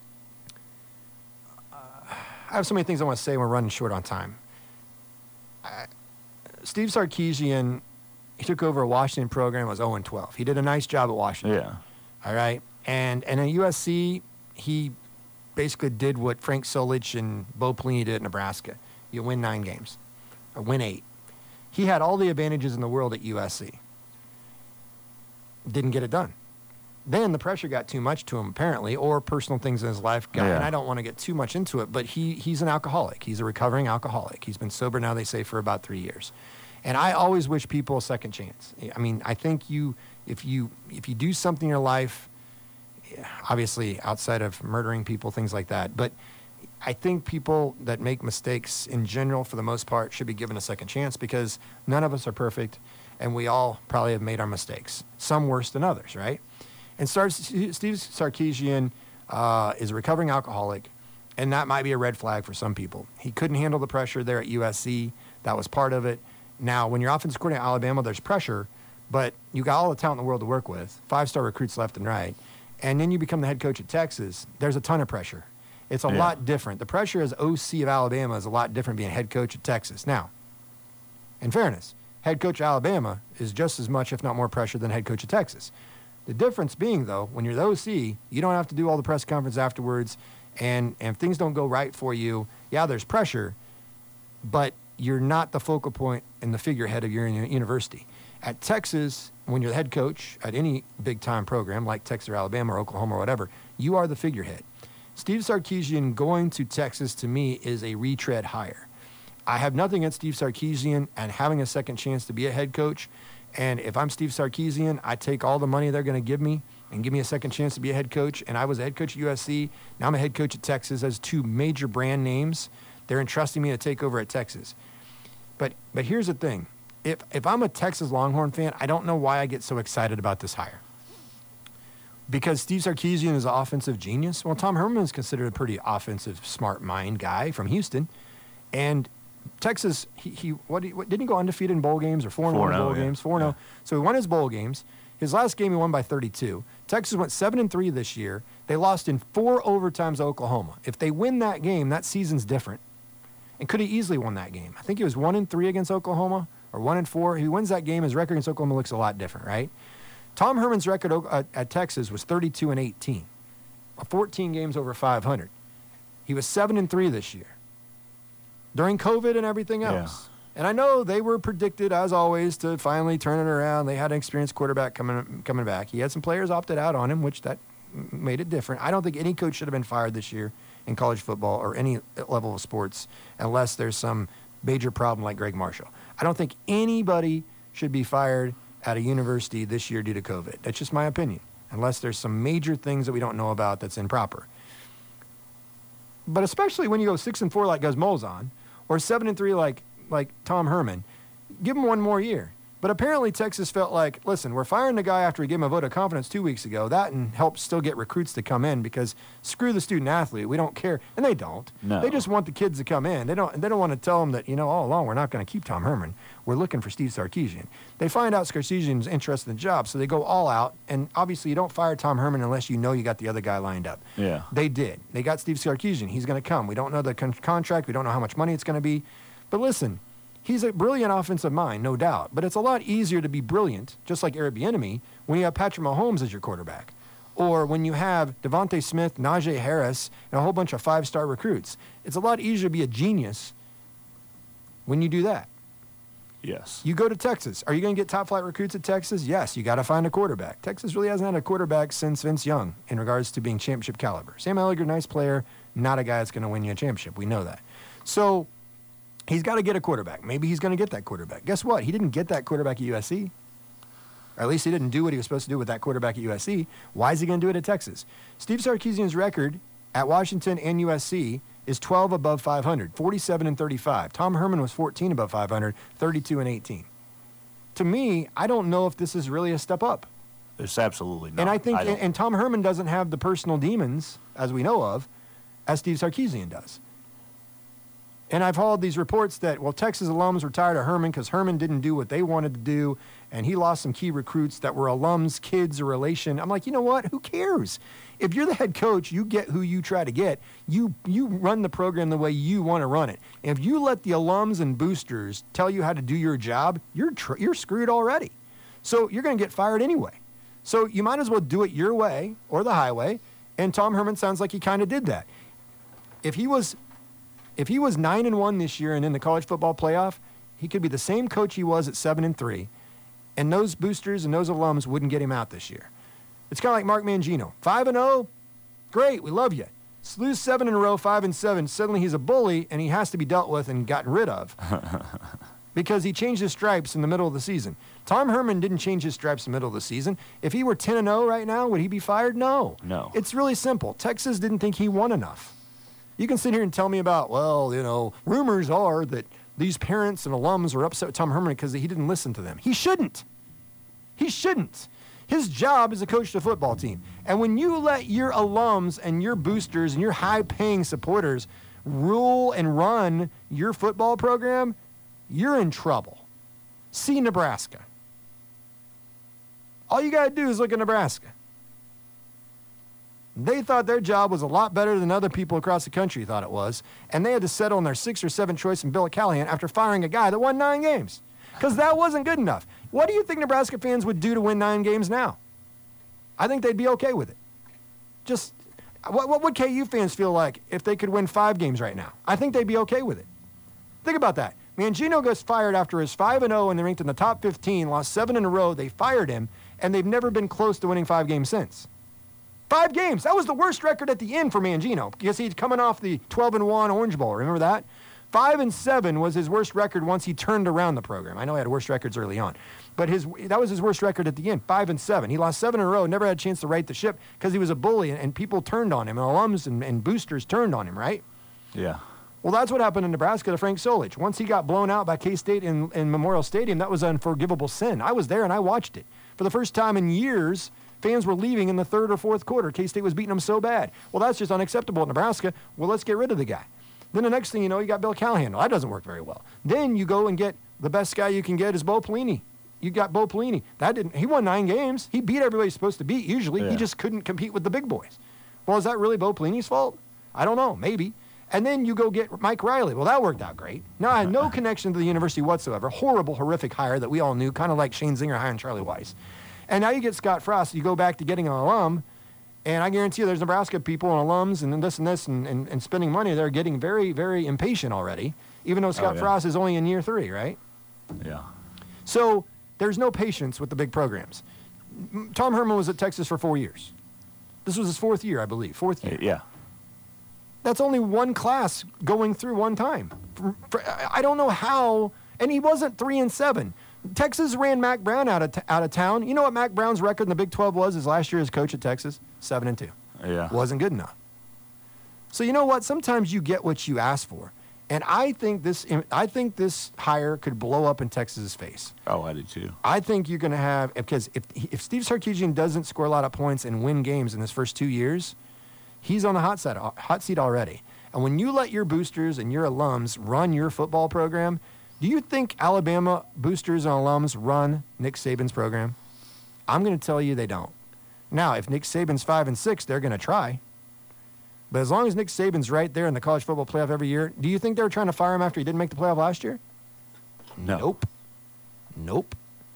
S2: I have so many things I want to say. We're running short on time. Steve Sarkisian, he took over a Washington program. It was 0-12. He did a nice job at Washington.
S5: Yeah.
S2: All right. And at USC, he basically did what Frank Solich and Bo Pelini did at Nebraska. You win 9 games, or win 8. He had all the advantages in the world at USC. Didn't get it done. Then the pressure got too much to him, apparently, or personal things in his life got.
S5: Yeah.
S2: And I don't want to get too much into it, but he's an alcoholic. He's a recovering alcoholic. He's been sober now, they say, for about 3 years. And I always wish people a second chance. I mean, I think if you do something in your life, obviously outside of murdering people, things like that, but I think people that make mistakes in general, for the most part, should be given a second chance because none of us are perfect, and we all probably have made our mistakes, some worse than others, right? And Steve Sarkisian is a recovering alcoholic, and that might be a red flag for some people. He couldn't handle the pressure there at USC. That was part of it. Now, when you're offensive coordinator at Alabama, there's pressure, but you got all the talent in the world to work with, 5-star recruits left and right, and then you become the head coach at Texas. There's a ton of pressure. It's a lot different. The pressure as OC of Alabama is a lot different being head coach at Texas. Now, in fairness, head coach at Alabama is just as much, if not more, pressure than head coach at Texas. The difference being, though, when you're the OC, you don't have to do all the press conference afterwards, and if things don't go right for you, yeah, there's pressure, but you're not the focal point and the figurehead of your university. At Texas, when you're the head coach at any big-time program like Texas or Alabama or Oklahoma or whatever, you are the figurehead. Steve Sarkisian going to Texas, to me, is a retread hire. I have nothing against Steve Sarkisian and having a second chance to be a head coach. And if I'm Steve Sarkisian, I take all the money they're going to give me and give me a second chance to be a head coach. And I was a head coach at USC. Now I'm a head coach at Texas. As two major brand names, they're entrusting me to take over at Texas. But here's the thing. If I'm a Texas Longhorn fan, I don't know why I get so excited about this hire. Because Steve Sarkisian is an offensive genius. Well, Tom Herman is considered a pretty offensive, smart mind guy from Houston. And Texas, what didn't he go undefeated in bowl games or 4-0 in bowl games? 4-0. Yeah. So he won his bowl games. His last game he won by 32. Texas went 7-3 this year. They lost in 4 overtimes to Oklahoma. If they win that game, that season's different. And could he easily won that game? I think he was 1-3 against Oklahoma or 1-4. If he wins that game, his record against Oklahoma looks a lot different, right? Tom Herman's record at Texas was 32-18, 14 games over 500. He was 7-3 this year during COVID and everything else. Yeah. And I know they were predicted, as always, to finally turn it around. They had an experienced quarterback coming back. He had some players opted out on him, which that made it different. I don't think any coach should have been fired this year in college football or any level of sports unless there's some major problem like Greg Marshall. I don't think anybody should be fired at a university this year due to COVID. That's just my opinion, unless there's some major things that we don't know about that's improper. But especially when you go 6-4 like Gus Malzahn, or 7-3 like Tom Herman, give him one more year. But apparently Texas felt like, listen, we're firing the guy after he gave him a vote of confidence 2 weeks ago. That and help still get recruits to come in because screw the student athlete. We don't care. And they don't.
S5: No.
S2: They just want the kids to come in. They don't want to tell them that, all along we're not going to keep Tom Herman. We're looking for Steve Sarkisian. They find out Sarkisian's interested in the job, so they go all out. And obviously you don't fire Tom Herman unless you know you got the other guy lined up.
S5: Yeah.
S2: They did. They got Steve Sarkisian. He's going to come. We don't know the contract. We don't know how much money it's going to be. But listen, he's a brilliant offensive mind, no doubt. But it's a lot easier to be brilliant, just like Eric Bieniemy, when you have Patrick Mahomes as your quarterback. Or when you have Devontae Smith, Najee Harris, and a whole bunch of 5-star recruits. It's a lot easier to be a genius when you do that.
S5: Yes.
S2: You go to Texas. Are you going to get top-flight recruits at Texas? Yes, you got to find a quarterback. Texas really hasn't had a quarterback since Vince Young in regards to being championship caliber. Sam Ehlinger, nice player, not a guy that's going to win you a championship. We know that. So he's got to get a quarterback. Maybe he's going to get that quarterback. Guess what? He didn't get that quarterback at USC. Or at least he didn't do what he was supposed to do with that quarterback at USC. Why is he going to do it at Texas? Steve Sarkisian's record at Washington and USC is 12 above 500, 47-35. Tom Herman was 14 above 500, 32-18. To me, I don't know if this is really a step up.
S5: It's absolutely not.
S2: And I think, and Tom Herman doesn't have the personal demons, as we know of, as Steve Sarkisian does. And I've heard these reports that, well, Texas alums were tired of Herman because Herman didn't do what they wanted to do, and he lost some key recruits that were alums, kids, or relation. I'm like, you know what? Who cares? If you're the head coach, you get who you try to get. You run the program the way you want to run it. And if you let the alums and boosters tell you how to do your job, you're screwed already. So you're going to get fired anyway. So you might as well do it your way or the highway, and Tom Herman sounds like he kind of did that. If he was 9-1 this year and in the college football playoff, he could be the same coach he was at 7-3, and those boosters and those alums wouldn't get him out this year. It's kind of like Mark Mangino. 5-0, great, we love you. Lose 7 in a row, 5-7, suddenly he's a bully and he has to be dealt with and gotten rid of because he changed his stripes in the middle of the season. Tom Herman didn't change his stripes in the middle of the season. If he were 10-0 right now, would he be fired? No. It's really simple. Texas didn't think he won enough. You can sit here and tell me about, well, rumors are that these parents and alums are upset with Tom Herman because he didn't listen to them. He shouldn't. He shouldn't. His job is to coach the football team. And when you let your alums and your boosters and your high-paying supporters rule and run your football program, you're in trouble. See Nebraska. All you got to do is look at Nebraska. They thought their job was a lot better than other people across the country thought it was, and they had to settle on their 6th or 7th choice in Bill Callahan after firing a guy that won 9 games because that wasn't good enough. What do you think Nebraska fans would do to win 9 games now? I think they'd be okay with it. Just, what would KU fans feel like if they could win 5 games right now? I think they'd be okay with it. Think about that. Mangino gets fired after his 5-0 and they ranked in the top 15, lost 7 in a row. They fired him, and they've never been close to winning 5 games since. 5 games. That was the worst record at the end for Mangino because he's coming off the 12-1 Orange Bowl. Remember that? 5-7 was his worst record once he turned around the program. I know he had worse records early on, but that was his worst record at the end, 5-7. He lost 7 in a row, never had a chance to right the ship because he was a bully, and people turned on him, and alums and boosters turned on him, right?
S5: Yeah.
S2: Well, that's what happened in Nebraska to Frank Solich. Once he got blown out by K-State in Memorial Stadium, that was an unforgivable sin. I was there, and I watched it. For the first time in years, fans were leaving in the 3rd or 4th quarter. K-State was beating them so bad. Well, that's just unacceptable at Nebraska. Well, let's get rid of the guy. Then the next thing you know, you got Bill Callahan. Well, that doesn't work very well. Then you go and get the best guy you can get is Bo Pelini. You got Bo Pelini. He won 9 games. He beat everybody he's supposed to beat usually.
S5: Yeah.
S2: He just couldn't compete with the big boys. Well, is that really Bo Pelini's fault? I don't know. Maybe. And then you go get Mike Riley. Well, that worked out great. Now, I had no connection to the university whatsoever. Horrible, horrific hire that we all knew, kind of like Shane Zinger hiring Charlie Weiss. And now you get Scott Frost. You go back to getting an alum, and I guarantee you there's Nebraska people and alums and this and spending money. They're getting very, very impatient already, even though Scott Frost is only in year 3, right?
S5: Yeah.
S2: So there's no patience with the big programs. Tom Herman was at Texas for 4 years. This was his 4th year, I believe. 4th year.
S5: Yeah.
S2: That's only one class going through one time. I don't know how, and he wasn't 3-7. Texas ran Mac Brown out of town. You know what Mac Brown's record in the Big 12 was his last year as coach at Texas? 7-2.
S5: Yeah.
S2: Wasn't good enough. So you know what? Sometimes you get what you ask for, and I think this hire could blow up in Texas's face.
S5: Oh, I did too.
S2: I think you're going to have, because if Steve Sarkisian doesn't score a lot of points and win games in his first 2 years, he's on the hot seat already. And when you let your boosters and your alums run your football program, do you think Alabama boosters and alums run Nick Saban's program? I'm going to tell you they don't. Now, if Nick Saban's 5-6, they're going to try. But as long as Nick Saban's right there in the college football playoff every year, do you think they were trying to fire him after he didn't make the playoff last year?
S5: No.
S2: Nope.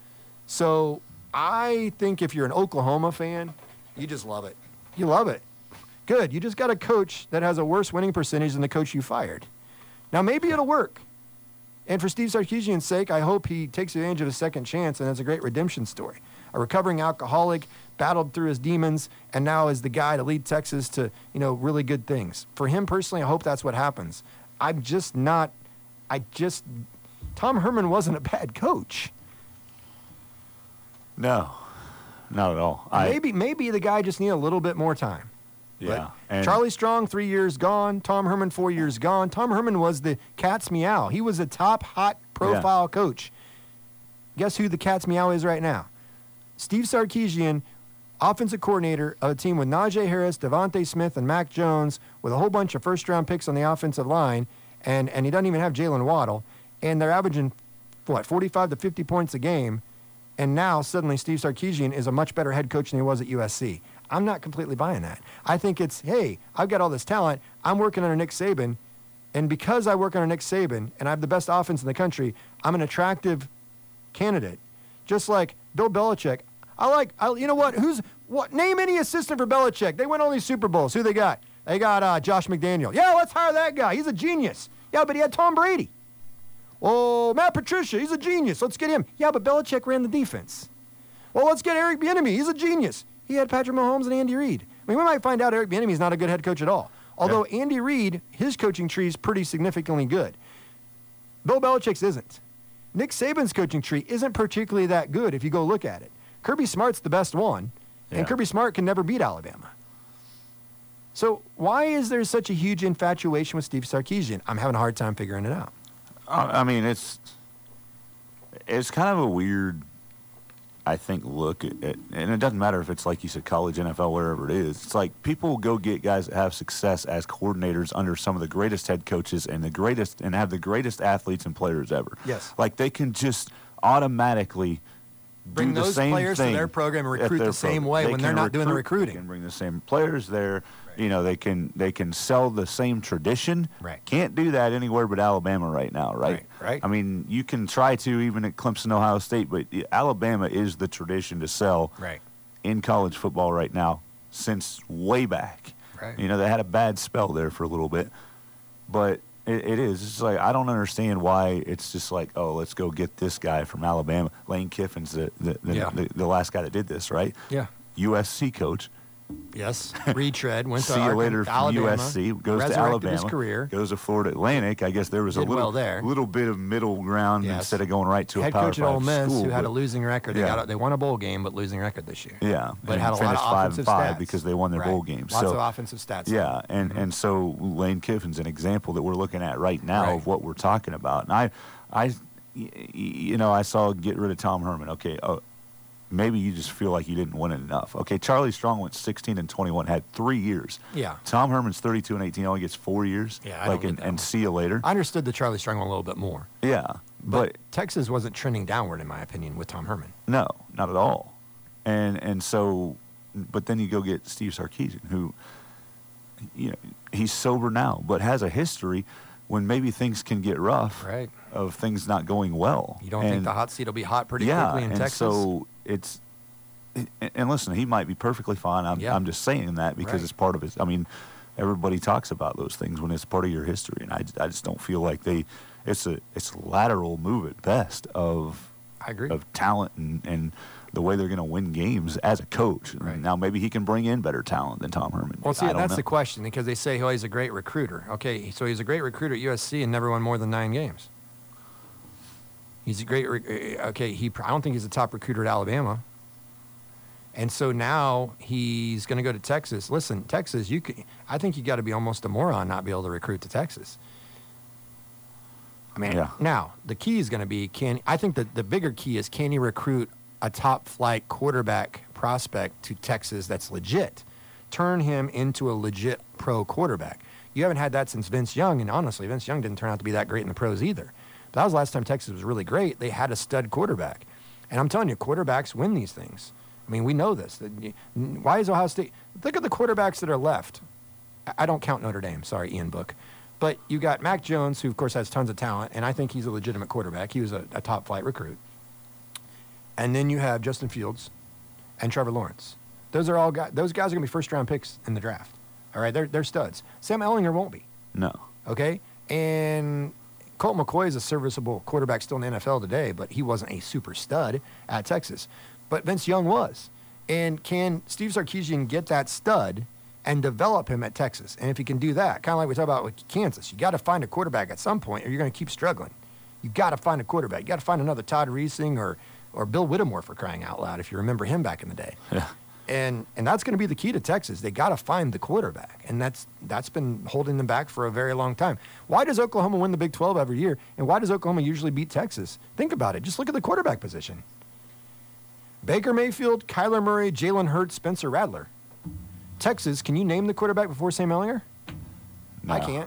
S2: So I think if you're an Oklahoma fan, you just love it. You love it. Good. You just got a coach that has a worse winning percentage than the coach you fired. Now, maybe it'll work. And for Steve Sarkisian's sake, I hope he takes advantage of his second chance, and it's a great redemption story. A recovering alcoholic, battled through his demons, and now is the guy to lead Texas to, really good things. For him personally, I hope that's what happens. Tom Herman wasn't a bad coach.
S5: No, not at all.
S2: Maybe the guy just needed a little bit more time.
S5: Yeah.
S2: But Charlie Strong, 3 years gone. Tom Herman, 4 years gone. Tom Herman was the cat's meow. He was a top, hot profile coach. Guess who the cat's meow is right now? Steve Sarkisian, offensive coordinator of a team with Najee Harris, Devontae Smith, and Mac Jones, with a whole bunch of first-round picks on the offensive line, and he doesn't even have Jalen Waddle, and they're averaging, 45 to 50 points a game, and now suddenly Steve Sarkisian is a much better head coach than he was at USC. I'm not completely buying that. I think it's, hey, I've got all this talent. I'm working under Nick Saban, and because I work under Nick Saban and I have the best offense in the country, I'm an attractive candidate. Just like Bill Belichick. You know what? Name any assistant for Belichick. They win all these Super Bowls. Who they got? They got Josh McDaniel. Yeah, let's hire that guy. He's a genius. Yeah, but he had Tom Brady. Oh, Matt Patricia. He's a genius. Let's get him. Yeah, but Belichick ran the defense. Well, let's get Eric Bieniemy. He's a genius. He had Patrick Mahomes and Andy Reid. I mean, we might find out Eric Bieniemy is not a good head coach at all. Although Andy Reid, his coaching tree is pretty significantly good. Bill Belichick's isn't. Nick Saban's coaching tree isn't particularly that good if you go look at it. Kirby Smart's the best one, and Kirby Smart can never beat Alabama. So why is there such a huge infatuation with Steve Sarkisian? I'm having a hard time figuring it out.
S5: I mean, it's kind of a weird, I think, look at it. And it doesn't matter if it's, like you said, college, NFL, wherever it is. It's like people go get guys that have success as coordinators under some of the greatest head coaches and have the greatest athletes and players ever.
S2: Yes.
S5: Like they can just automatically
S2: bring those players to their program and recruit the same way when they're not doing the recruiting.
S5: They can bring the same players there. Right. They can sell the same tradition.
S2: Right.
S5: Can't do that anywhere but Alabama right now, right?
S2: Right.
S5: I mean, you can try to even at Clemson, Ohio State, but Alabama is the tradition to sell.
S2: Right.
S5: in college football right now since way back.
S2: Right.
S5: You know, they had a bad spell there for a little bit, but it is. It's like, I don't understand why it's just like, oh, let's go get this guy from Alabama. Lane Kiffin's the last guy that did this, right?
S2: Yeah.
S5: USC coach.
S2: Yes. Retread. Went to
S5: See you later from
S2: Alabama,
S5: USC. Goes to
S2: resurrected
S5: Alabama.
S2: his career.
S5: Goes to Florida Atlantic. I guess there was a
S2: Did
S5: little
S2: well there.
S5: little bit of middle ground
S2: Yes.
S5: instead of going right to
S2: Head
S5: a Power
S2: coach at Ole
S5: 5
S2: Miss,
S5: school.
S2: who had
S5: but-
S2: a losing record.
S5: Yeah.
S2: They won a bowl game, but losing record this year.
S5: Yeah,
S2: But
S5: and
S2: had a lot of
S5: finished
S2: offensive
S5: 5-5
S2: stats.
S5: because they won their
S2: Right.
S5: bowl game.
S2: Lots
S5: So
S2: of offensive stats.
S5: yeah, and so Lane Kiffin's an example that we're looking at right now
S2: Right.
S5: of what we're talking about. And I saw get rid of Tom Herman. Okay, maybe you just feel like you didn't win it enough. Okay, Charlie Strong went 16-21, had 3 years.
S2: Yeah.
S5: Tom Herman's 32-18, only gets 4 years.
S2: Yeah, I don't get that one.
S5: and see you later.
S2: I understood the Charlie Strong one a little bit more.
S5: Yeah, but
S2: Texas wasn't trending downward, in my opinion, with Tom Herman.
S5: no, not at all. And so, but then you go get Steve Sarkisian, who, he's sober now, but has a history when maybe things can get rough,
S2: Right.
S5: of things not going well.
S2: You don't think the hot seat will be hot pretty
S5: yeah,
S2: quickly in
S5: and
S2: Texas?
S5: so and listen, he might be perfectly fine. I'm just saying that because
S2: Right.
S5: it's part of his. I mean, everybody talks about those things when it's part of your history, and I just don't feel like it's a lateral move at best of
S2: I agree.
S5: of talent and the way they're going to win games as a coach.
S2: Right.
S5: Now maybe he can bring in better talent than Tom Herman.
S2: Well, see,
S5: I don't
S2: that's
S5: know.
S2: the question, because they say, oh, he's a great recruiter. Okay, so he's a great recruiter at USC and never won more than 9 games. He's a great, I don't think he's a top recruiter at Alabama. And so now he's going to go to Texas. Listen, Texas, I think you got to be almost a moron not be able to recruit to Texas. I mean,
S5: Yeah.
S2: now the key is going to be, I think that the bigger key is, can he recruit a top flight quarterback prospect to Texas that's legit? Turn him into a legit pro quarterback. You haven't had that since Vince Young, and honestly, Vince Young didn't turn out to be that great in the pros either. But that was the last time Texas was really great. They had a stud quarterback. And I'm telling you, quarterbacks win these things. I mean, we know this. Why is Ohio State? Look at the quarterbacks that are left. I don't count Notre Dame. Sorry, Ian Book. But you got Mac Jones, who, of course, has tons of talent, and I think he's a legitimate quarterback. He was a top-flight recruit. And then you have Justin Fields and Trevor Lawrence. Those guys are going to be first-round picks in the draft. All right, they're studs. Sam Ehlinger won't be.
S5: No.
S2: Okay? And Colt McCoy is a serviceable quarterback still in the NFL today, but he wasn't a super stud at Texas. But Vince Young was. And can Steve Sarkisian get that stud and develop him at Texas? And if he can do that, kind of like we talked about with Kansas, you got to find a quarterback at some point or you're going to keep struggling. You got to find a quarterback. You got to find another Todd Reesing or Bill Whittemore, for crying out loud, if you remember him back in the day.
S5: Yeah.
S2: And that's going to be the key to Texas. They got to find the quarterback, and that's been holding them back for a very long time. Why does Oklahoma win the Big 12 every year, and why does Oklahoma usually beat Texas? Think about it. Just look at the quarterback position. Baker Mayfield, Kyler Murray, Jalen Hurts, Spencer Rattler. Texas, can you name the quarterback before Sam Ehlinger?
S5: No.
S2: I can't.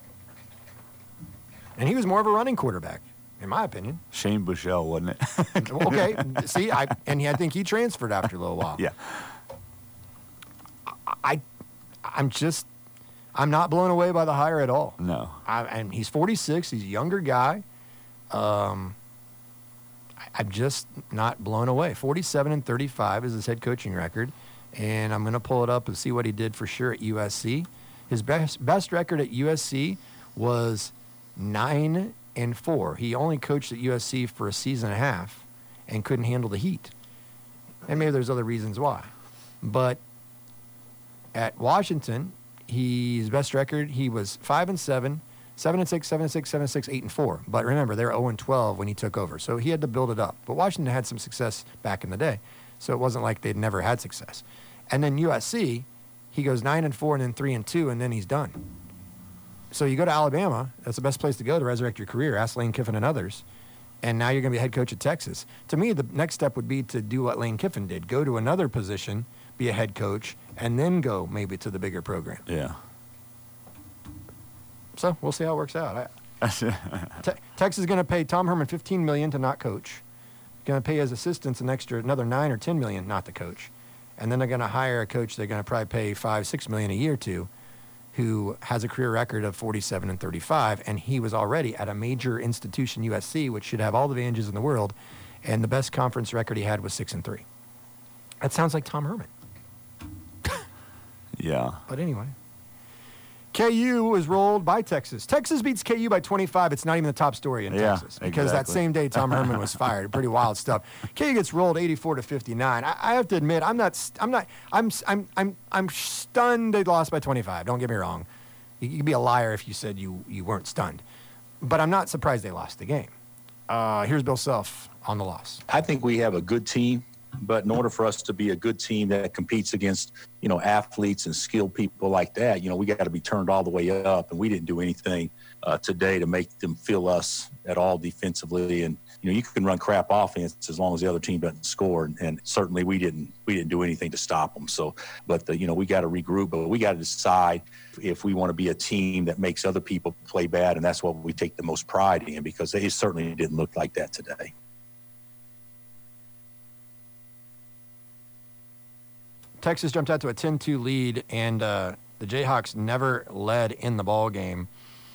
S2: And he was more of a running quarterback, in my opinion.
S5: Shane Buechele, wasn't it?
S2: Okay, see, I think he transferred after a little while.
S5: Yeah.
S2: I'm not blown away by the hire at all.
S5: No.
S2: And he's 46. He's a younger guy. I'm just not blown away. 47-35 is his head coaching record, and I'm going to pull it up and see what he did for sure at USC. His best record at USC was 9-4. He only coached at USC for a season and a half and couldn't handle the heat. And maybe there's other reasons why. But at Washington, his best record, he was 5-7, 7-6, 7-6, 7-6, 8-4. But remember, they were 0-12 when he took over. So he had to build it up. But Washington had some success back in the day. So it wasn't like they'd never had success. And then USC, he goes 9-4 and then 3-2, and then he's done. So you go to Alabama, that's the best place to go to resurrect your career. Ask Lane Kiffin and others. And now you're going to be head coach at Texas. To me, the next step would be to do what Lane Kiffin did. Go to another position, be a head coach, and then go maybe to the bigger program.
S5: Yeah.
S2: So we'll see how it works out. Texas is going to pay Tom Herman $15 million to not coach. Going to pay his assistants another $9 or $10 million not to coach. And then they're going to hire a coach they're going to probably pay $5-6 million a year to, who has a career record of 47-35, and he was already at a major institution, USC, which should have all the advantages in the world, and the best conference record he had was 6-3. That sounds like Tom Herman.
S5: Yeah.
S2: But anyway. KU was rolled by Texas. Texas beats KU by 25. It's not even the top story in Texas because that same day Tom Herman was fired. Pretty wild stuff. KU gets rolled 84-59. I have to admit, I'm stunned they lost by 25. Don't get me wrong. You'd be a liar if you said you weren't stunned. But I'm not surprised they lost the game. Here's Bill Self on the loss.
S6: I think we have a good team, but in order for us to be a good team that competes against, athletes and skilled people like that, we got to be turned all the way up. And we didn't do anything today to make them feel us at all defensively. And, you can run crap offense as long as the other team doesn't score. And certainly we didn't do anything to stop them. So, but, we got to regroup, but we got to decide if we want to be a team that makes other people play bad. And that's what we take the most pride in, because they certainly didn't look like that today.
S2: Texas jumped out to a 10-2 lead, and the Jayhawks never led in the ball game.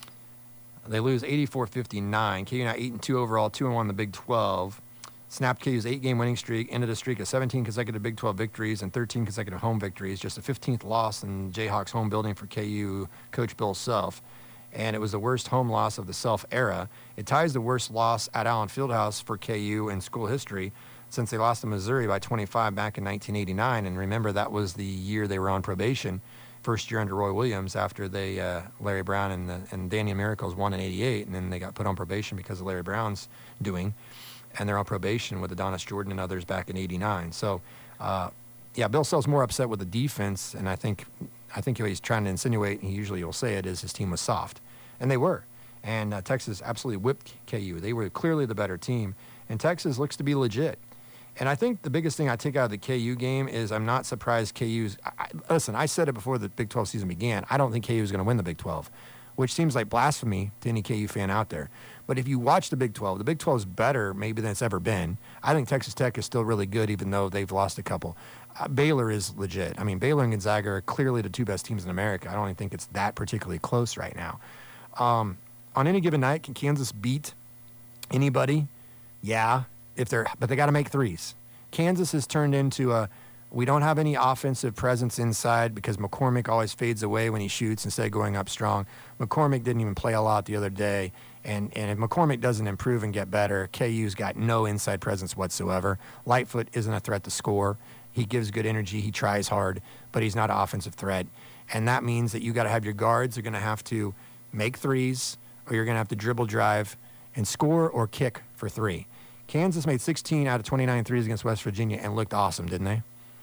S2: They lose 84-59. KU now 8-2 overall, 2-1 in the Big 12. Snapped KU's 8-game winning streak, ended a streak of 17 consecutive Big 12 victories and 13 consecutive home victories. Just a 15th loss in Jayhawks home building for KU coach Bill Self. And it was the worst home loss of the Self era. It ties the worst loss at Allen Fieldhouse for KU in school history since they lost to Missouri by 25 back in 1989. And remember, that was the year they were on probation, first year under Roy Williams after they Larry Brown and Danny Miracles won in 88, and then they got put on probation because of Larry Brown's doing. And they're on probation with Adonis Jordan and others back in 89. So, Bill Self's more upset with the defense, and I think what he's trying to insinuate, and he usually will say it, is his team was soft. And they were. And Texas absolutely whipped KU. They were clearly the better team. And Texas looks to be legit. And I think the biggest thing I take out of the KU game is I'm not surprised KU's – listen, I said it before the Big 12 season began. I don't think KU is going to win the Big 12, which seems like blasphemy to any KU fan out there. But if you watch the Big 12 is better maybe than it's ever been. I think Texas Tech is still really good even though they've lost a couple. Baylor is legit. I mean, Baylor and Gonzaga are clearly the two best teams in America. I don't even think it's that particularly close right now. On any given night, can Kansas beat anybody? Yeah. But they got to make threes. Kansas has turned into we don't have any offensive presence inside because McCormick always fades away when he shoots instead of going up strong. McCormick didn't even play a lot the other day. And if McCormick doesn't improve and get better, KU's got no inside presence whatsoever. Lightfoot isn't a threat to score. He gives good energy. He tries hard, but he's not an offensive threat. And that means that you got to have your guards are going to have to make threes, or you're going to have to dribble, drive, and score or kick for three. Kansas made 16 out of 29 threes against West Virginia and looked awesome, didn't they?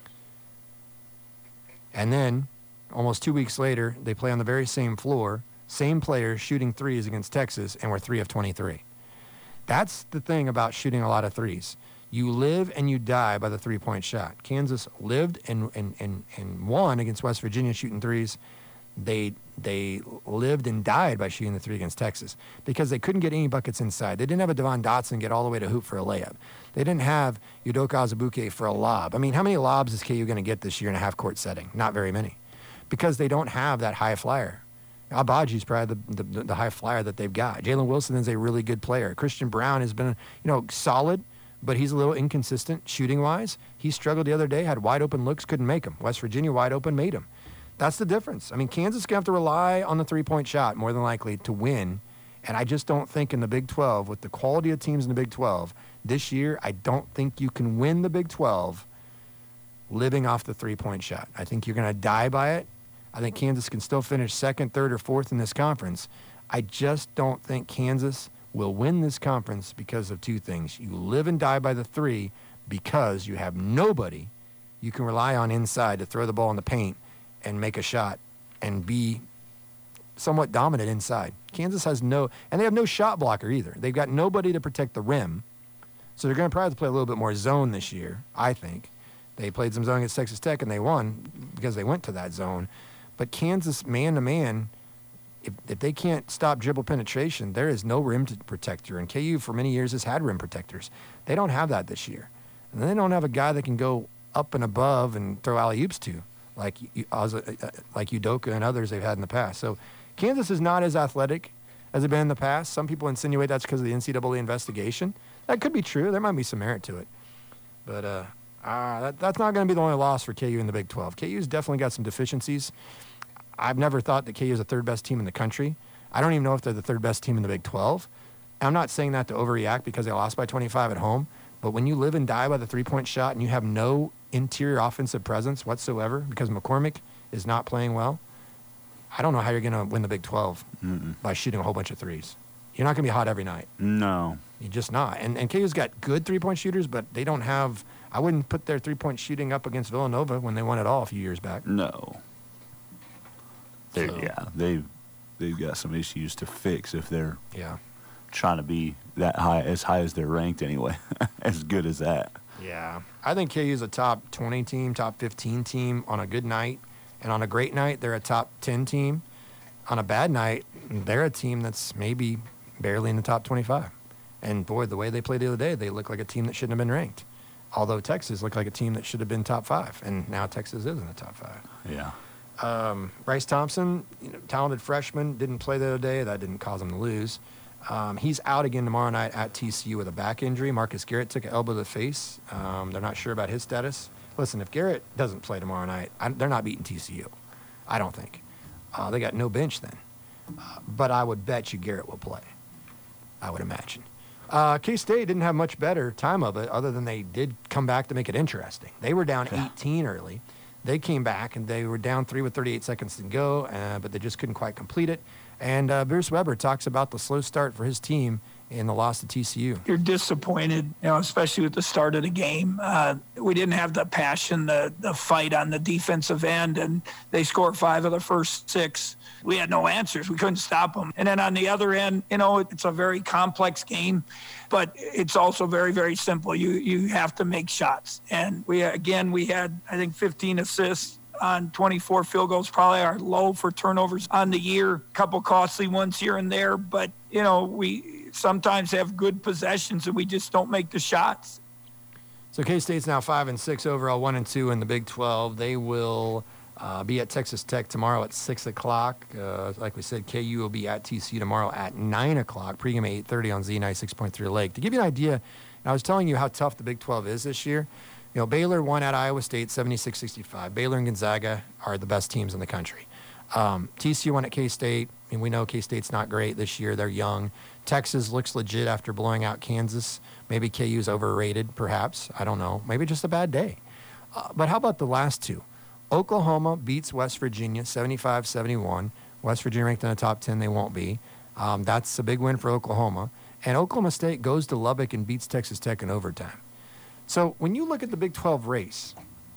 S2: And then, almost 2 weeks later, they play on the very same floor, same players shooting threes against Texas, and were 3 of 23. That's the thing about shooting a lot of threes. You live and you die by the three-point shot. Kansas lived and won against West Virginia shooting threes. They lived and died by shooting the three against Texas because they couldn't get any buckets inside. They didn't have a Devon Dotson get all the way to hoop for a layup. They didn't have Udoka Azubuike for a lob. I mean, how many lobs is KU going to get this year in a half-court setting? Not very many, because they don't have that high flyer. Abaji's probably the high flyer that they've got. Jalen Wilson is a really good player. Christian Brown has been solid, but he's a little inconsistent shooting-wise. He struggled the other day, had wide-open looks, couldn't make them. West Virginia wide open, made him. That's the difference. I mean, Kansas is going to have to rely on the three-point shot more than likely to win. And I just don't think in the Big 12, with the quality of teams in the Big 12, this year, I don't think you can win the Big 12 living off the three-point shot. I think you're going to die by it. I think Kansas can still finish second, third, or fourth in this conference. I just don't think Kansas will win this conference because of two things. You live and die by the three because you have nobody you can rely on inside to throw the ball in the paint and make a shot and be somewhat dominant inside. Kansas has and they have no shot blocker either. They've got nobody to protect the rim. So they're going to probably have to play a little bit more zone this year, I think. They played some zone against Texas Tech and they won because they went to that zone. But Kansas, man-to-man, if they can't stop dribble penetration, there is no rim protector. And KU for many years has had rim protectors. They don't have that this year. And they don't have a guy that can go up and above and throw alley-oops to, like Udoka and others they've had in the past. So Kansas is not as athletic as they've been in the past. Some people insinuate that's because of the NCAA investigation. That could be true. There might be some merit to it. But That's not going to be the only loss for KU in the Big 12. KU's definitely got some deficiencies. I've never thought that KU is the third best team in the country. I don't even know if they're the third best team in the Big 12. I'm not saying that to overreact because they lost by 25 at home, but when you live and die by the three-point shot and you have no interior offensive presence whatsoever because McCormick is not playing well, I don't know how you're going to win the Big 12 by shooting a whole bunch of threes. You're not going to be hot every night.
S5: No.
S2: You're just not. And KU's got good three-point shooters, but they don't have – I wouldn't put their three-point shooting up against Villanova when they won it all a few years back.
S5: No. They've got some issues to fix if they're trying to be that high as they're ranked anyway, as good as that.
S2: Yeah. I think KU's a top 20 team, top 15 team on a good night. And on a great night, they're a top 10 team. On a bad night, they're a team that's maybe barely in the top 25. And, boy, the way they played the other day, they look like a team that shouldn't have been ranked. Although Texas looked like a team that should have been top 5. And now Texas is in the top 5.
S5: Yeah.
S2: Bryce Thompson, talented freshman, didn't play the other day. That didn't cause him to lose. He's out again tomorrow night at TCU with a back injury. Marcus Garrett took an elbow to the face. They're not sure about his status. Listen, if Garrett doesn't play tomorrow night, they're not beating TCU. I don't think. They got no bench then. But I would bet you Garrett will play, I would imagine. K-State didn't have much better time of it other than they did come back to make it interesting. They were down 18 early. They came back, and they were down 3 with 38 seconds to go, but they just couldn't quite complete it. And Bruce Weber talks about the slow start for his team in the loss to TCU.
S7: You're disappointed, especially with the start of the game. We didn't have the passion, the fight on the defensive end, and they scored 5 of the first 6. We had no answers. We couldn't stop them. And then on the other end, it's a very complex game, but it's also very, very simple. You have to make shots. And we had, I think, 15 assists on 24 field goals, probably our low for turnovers on the year. A couple costly ones here and there, but, we sometimes have good possessions and we just don't make the shots.
S2: So K-State's now 5-6 overall, 1-2 in the Big 12. They will be at Texas Tech tomorrow at 6 o'clock. Like we said, KU will be at TCU tomorrow at 9 o'clock, pregame at 8:30 on Z96.3 Lake. To give you an idea, I was telling you how tough the Big 12 is this year. Baylor won at Iowa State 76-65. Baylor and Gonzaga are the best teams in the country. TCU won at K-State, and we know K-State's not great this year. They're young. Texas looks legit after blowing out Kansas. Maybe KU's overrated, perhaps. I don't know. Maybe just a bad day. But how about the last two? Oklahoma beats West Virginia 75-71. West Virginia ranked in the top 10. They won't be. That's a big win for Oklahoma. And Oklahoma State goes to Lubbock and beats Texas Tech in overtime. So when you look at the Big 12 race,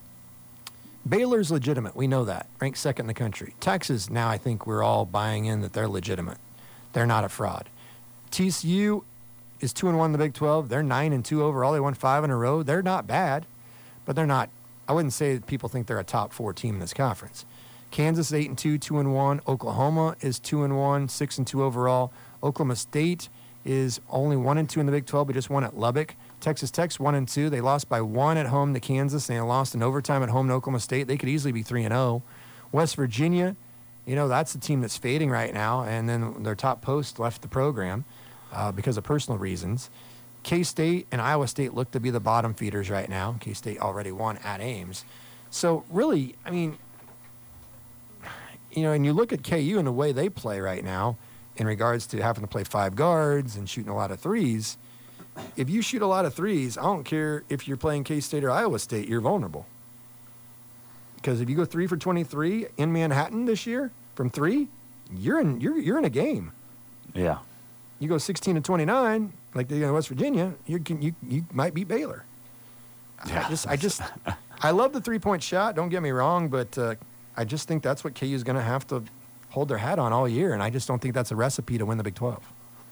S2: Baylor's legitimate. We know that. Ranked second in the country. Texas, now I think we're all buying in that they're legitimate. They're not a fraud. TCU is 2-1 in the Big 12. They're 9-2 overall. They won 5 in a row. They're not bad, but they're not. I wouldn't say that people think they're a top 4 team in this conference. Kansas 8-2, 2-1. Oklahoma is 2-1, 6-2 overall. Oklahoma State is only 1-2 in the Big 12, but just won at Lubbock. Texas Tech's 1-2. They lost by 1 at home to Kansas, and they lost in overtime at home to Oklahoma State. They could easily be 3-0. West Virginia, that's the team that's fading right now, and then their top post left the program because of personal reasons. K-State and Iowa State look to be the bottom feeders right now. K-State already won at Ames. So really, and you look at KU and the way they play right now in regards to having to play 5 guards and shooting a lot of threes. If you shoot a lot of threes, I don't care if you're playing K-State or Iowa State, you're vulnerable. Because if you go 3 for 23 in Manhattan this year from 3, you're in a game.
S5: Yeah.
S2: You go 16-29, like they did in West Virginia, you might beat Baylor.
S5: Yeah.
S2: I love the 3-point shot. Don't get me wrong, but I just think that's what KU is going to have to hold their hat on all year, and I just don't think that's a recipe to win the Big 12.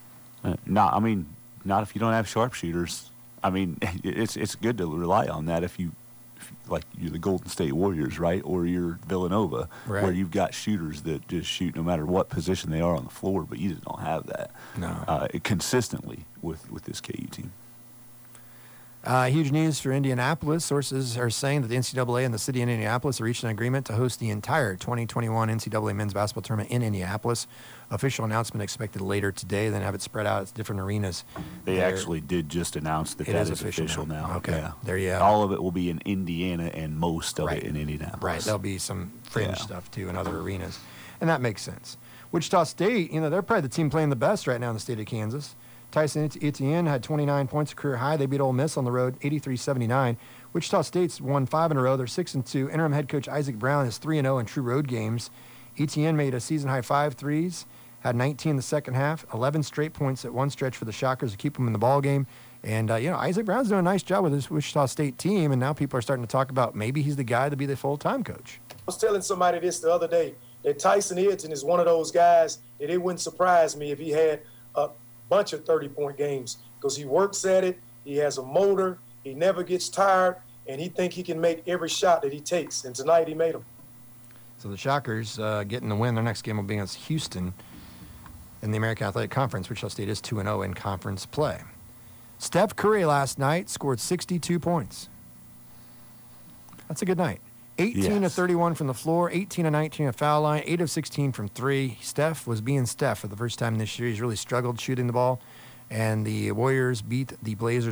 S5: Not if you don't have sharpshooters. It's good to rely on that if you're the Golden State Warriors, right? Or you're Villanova,
S2: right,
S5: where you've got shooters that just shoot no matter what position they are on the floor, but you just don't have that
S2: consistently
S5: with this KU team.
S2: Huge news for Indianapolis. Sources are saying that the NCAA and the city of Indianapolis are reaching an agreement to host the entire 2021 NCAA men's basketball tournament in Indianapolis. Official announcement expected later today, then have it spread out at different arenas.
S5: They actually did just announce that is official now.
S2: Okay,
S5: yeah.
S2: There you go.
S5: All of it will be in Indiana and most of it in Indianapolis.
S2: Right, there'll be some fringe stuff too in other arenas, and that makes sense. Wichita State, they're probably the team playing the best right now in the state of Kansas. Tyson Etienne had 29 points, a career high. They beat Ole Miss on the road, 83-79. Wichita State's won 5 in a row. They're 6-2. Interim head coach Isaac Brown is 3-0 in true road games. Etienne made a season-high 5 threes, had 19 in the second half, 11 straight points at one stretch for the Shockers to keep them in the ball game. And, Isaac Brown's doing a nice job with this Wichita State team, and now people are starting to talk about maybe he's the guy to be the full-time coach.
S8: I was telling somebody this the other day, that Tyson Etienne is one of those guys that it wouldn't surprise me if he had a bunch of 30-point games, because he works at it, he has a motor, he never gets tired, and he think he can make every shot that he takes. And tonight he made them.
S2: So the Shockers getting the win. Their next game will be against Houston in the American Athletic Conference. Wichita State is 2-0 in conference play. Steph Curry last night scored 62 points. That's a good night. 18 of 31 from the floor, 18 of 19 at foul line, 8 of 16 from 3. Steph was being Steph for the first time this year. He's really struggled shooting the ball. And the Warriors beat the Blazers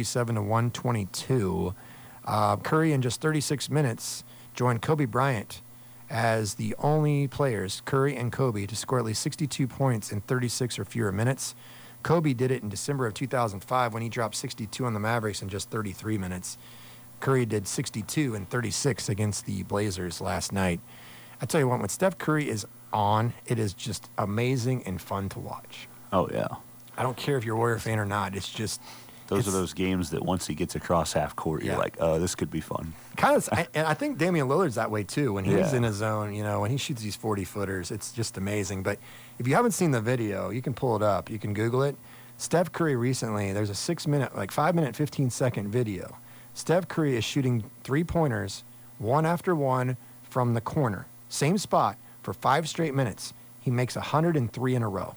S2: 137-122. Curry, in just 36 minutes, joined Kobe Bryant as the only players, Curry and Kobe, to score at least 62 points in 36 or fewer minutes. Kobe did it in December of 2005 when he dropped 62 on the Mavericks in just 33 minutes. Curry did 62 and 36 against the Blazers last night. I tell you what, when Steph Curry is on, it is just amazing and fun to watch.
S5: Oh, yeah.
S2: I don't care if you're a Warrior fan or not. It's just...
S5: Those are those games that once he gets across half court, you're like, oh, this could be fun.
S2: And I think Damian Lillard's that way too. When he's in his zone, when he shoots these 40-footers, it's just amazing. But if you haven't seen the video, you can pull it up. You can Google it. Steph Curry recently, there's a 5-minute, 15-second video. Steph Curry is shooting three-pointers, one after one, from the corner. Same spot for 5 straight minutes. He makes 103 in a row.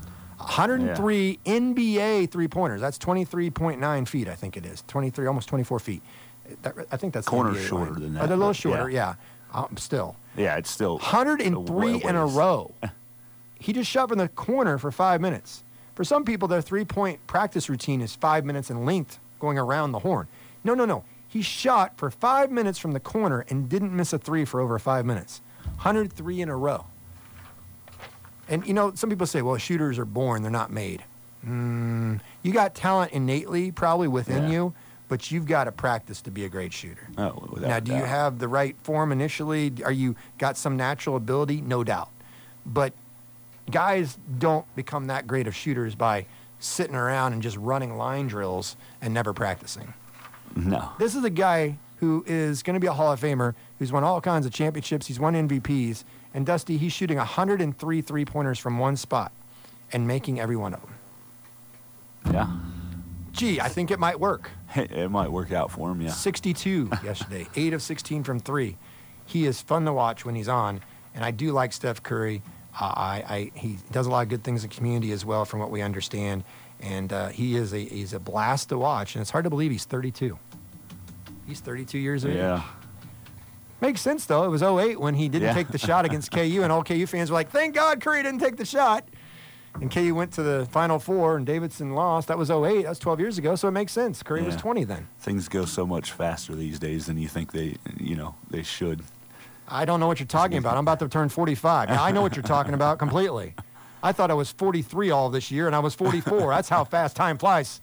S2: 103 NBA three-pointers. That's 23.9 feet, I think it is. 23, almost 24 feet. I think that's
S5: corner
S2: the NBA
S5: shorter
S2: line.
S5: than that.
S2: A little shorter, yeah. Still.
S5: Yeah, it's still
S2: 103 in a row. He just shot from the corner for 5 minutes. For some people, their three-point practice routine is 5 minutes in length going around the horn. No. He shot for 5 minutes from the corner and didn't miss a three for over 5 minutes. 103 in a row. And, some people say, well, shooters are born, they're not made. You got talent innately probably within you, but you've got to practice to be a great shooter.
S5: Oh, without
S2: now, do you have the right form initially? Are you got some natural ability? No doubt. But guys don't become that great of shooters by sitting around and just running line drills and never practicing.
S5: No.
S2: This is a guy who is going to be a Hall of Famer, who's won all kinds of championships. He's won MVPs. And, Dusty, he's shooting 103 three-pointers from one spot and making every one of them.
S5: Yeah.
S2: Gee, I think it might work.
S5: It might work out for him, yeah.
S2: 62 yesterday, 8 of 16 from 3. He is fun to watch when he's on, and I do like Steph Curry. He does a lot of good things in the community as well, from what we understand. And he's a blast to watch, and it's hard to believe he's 32. He's 32 years of age.
S5: Yeah.
S2: Makes sense, though. It was 08 when he didn't take the shot against KU, and all KU fans were like, thank God Curry didn't take the shot. And KU went to the Final Four, and Davidson lost. That was 08. That was 12 years ago, so it makes sense. Curry was 20 then.
S5: Things go so much faster these days than you think they should.
S2: I don't know what you're talking about. I'm about to turn 45. Now, I know what you're talking about completely. I thought I was 43 all this year, and I was 44. That's how fast time flies.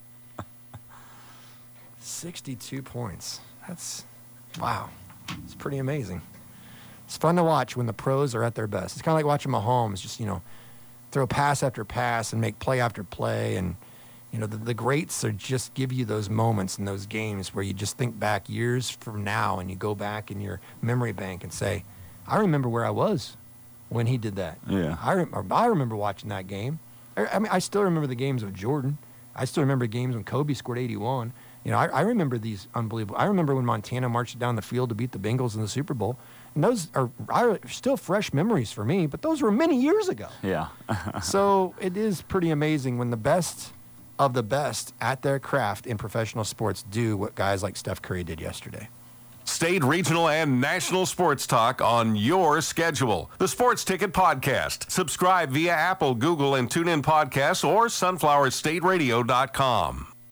S2: 62 points. That's, wow. It's pretty amazing. It's fun to watch when the pros are at their best. It's kind of like watching Mahomes just, throw pass after pass and make play after play. And, the greats are just give you those moments in those games where you just think back years from now and you go back in your memory bank and say, I remember where I was when he did that.
S5: Yeah.
S2: I remember watching that game. I still remember the games of Jordan. I still remember games when Kobe scored 81. I remember these unbelievable. I remember when Montana marched down the field to beat the Bengals in the Super Bowl. And those are still fresh memories for me, but those were many years ago.
S5: Yeah.
S2: So it is pretty amazing when the best of the best at their craft in professional sports do what guys like Steph Curry did yesterday.
S9: State, regional, and national sports talk on your schedule. The Sports Ticket Podcast. Subscribe via Apple, Google, and TuneIn Podcasts or sunflowerstateradio.com.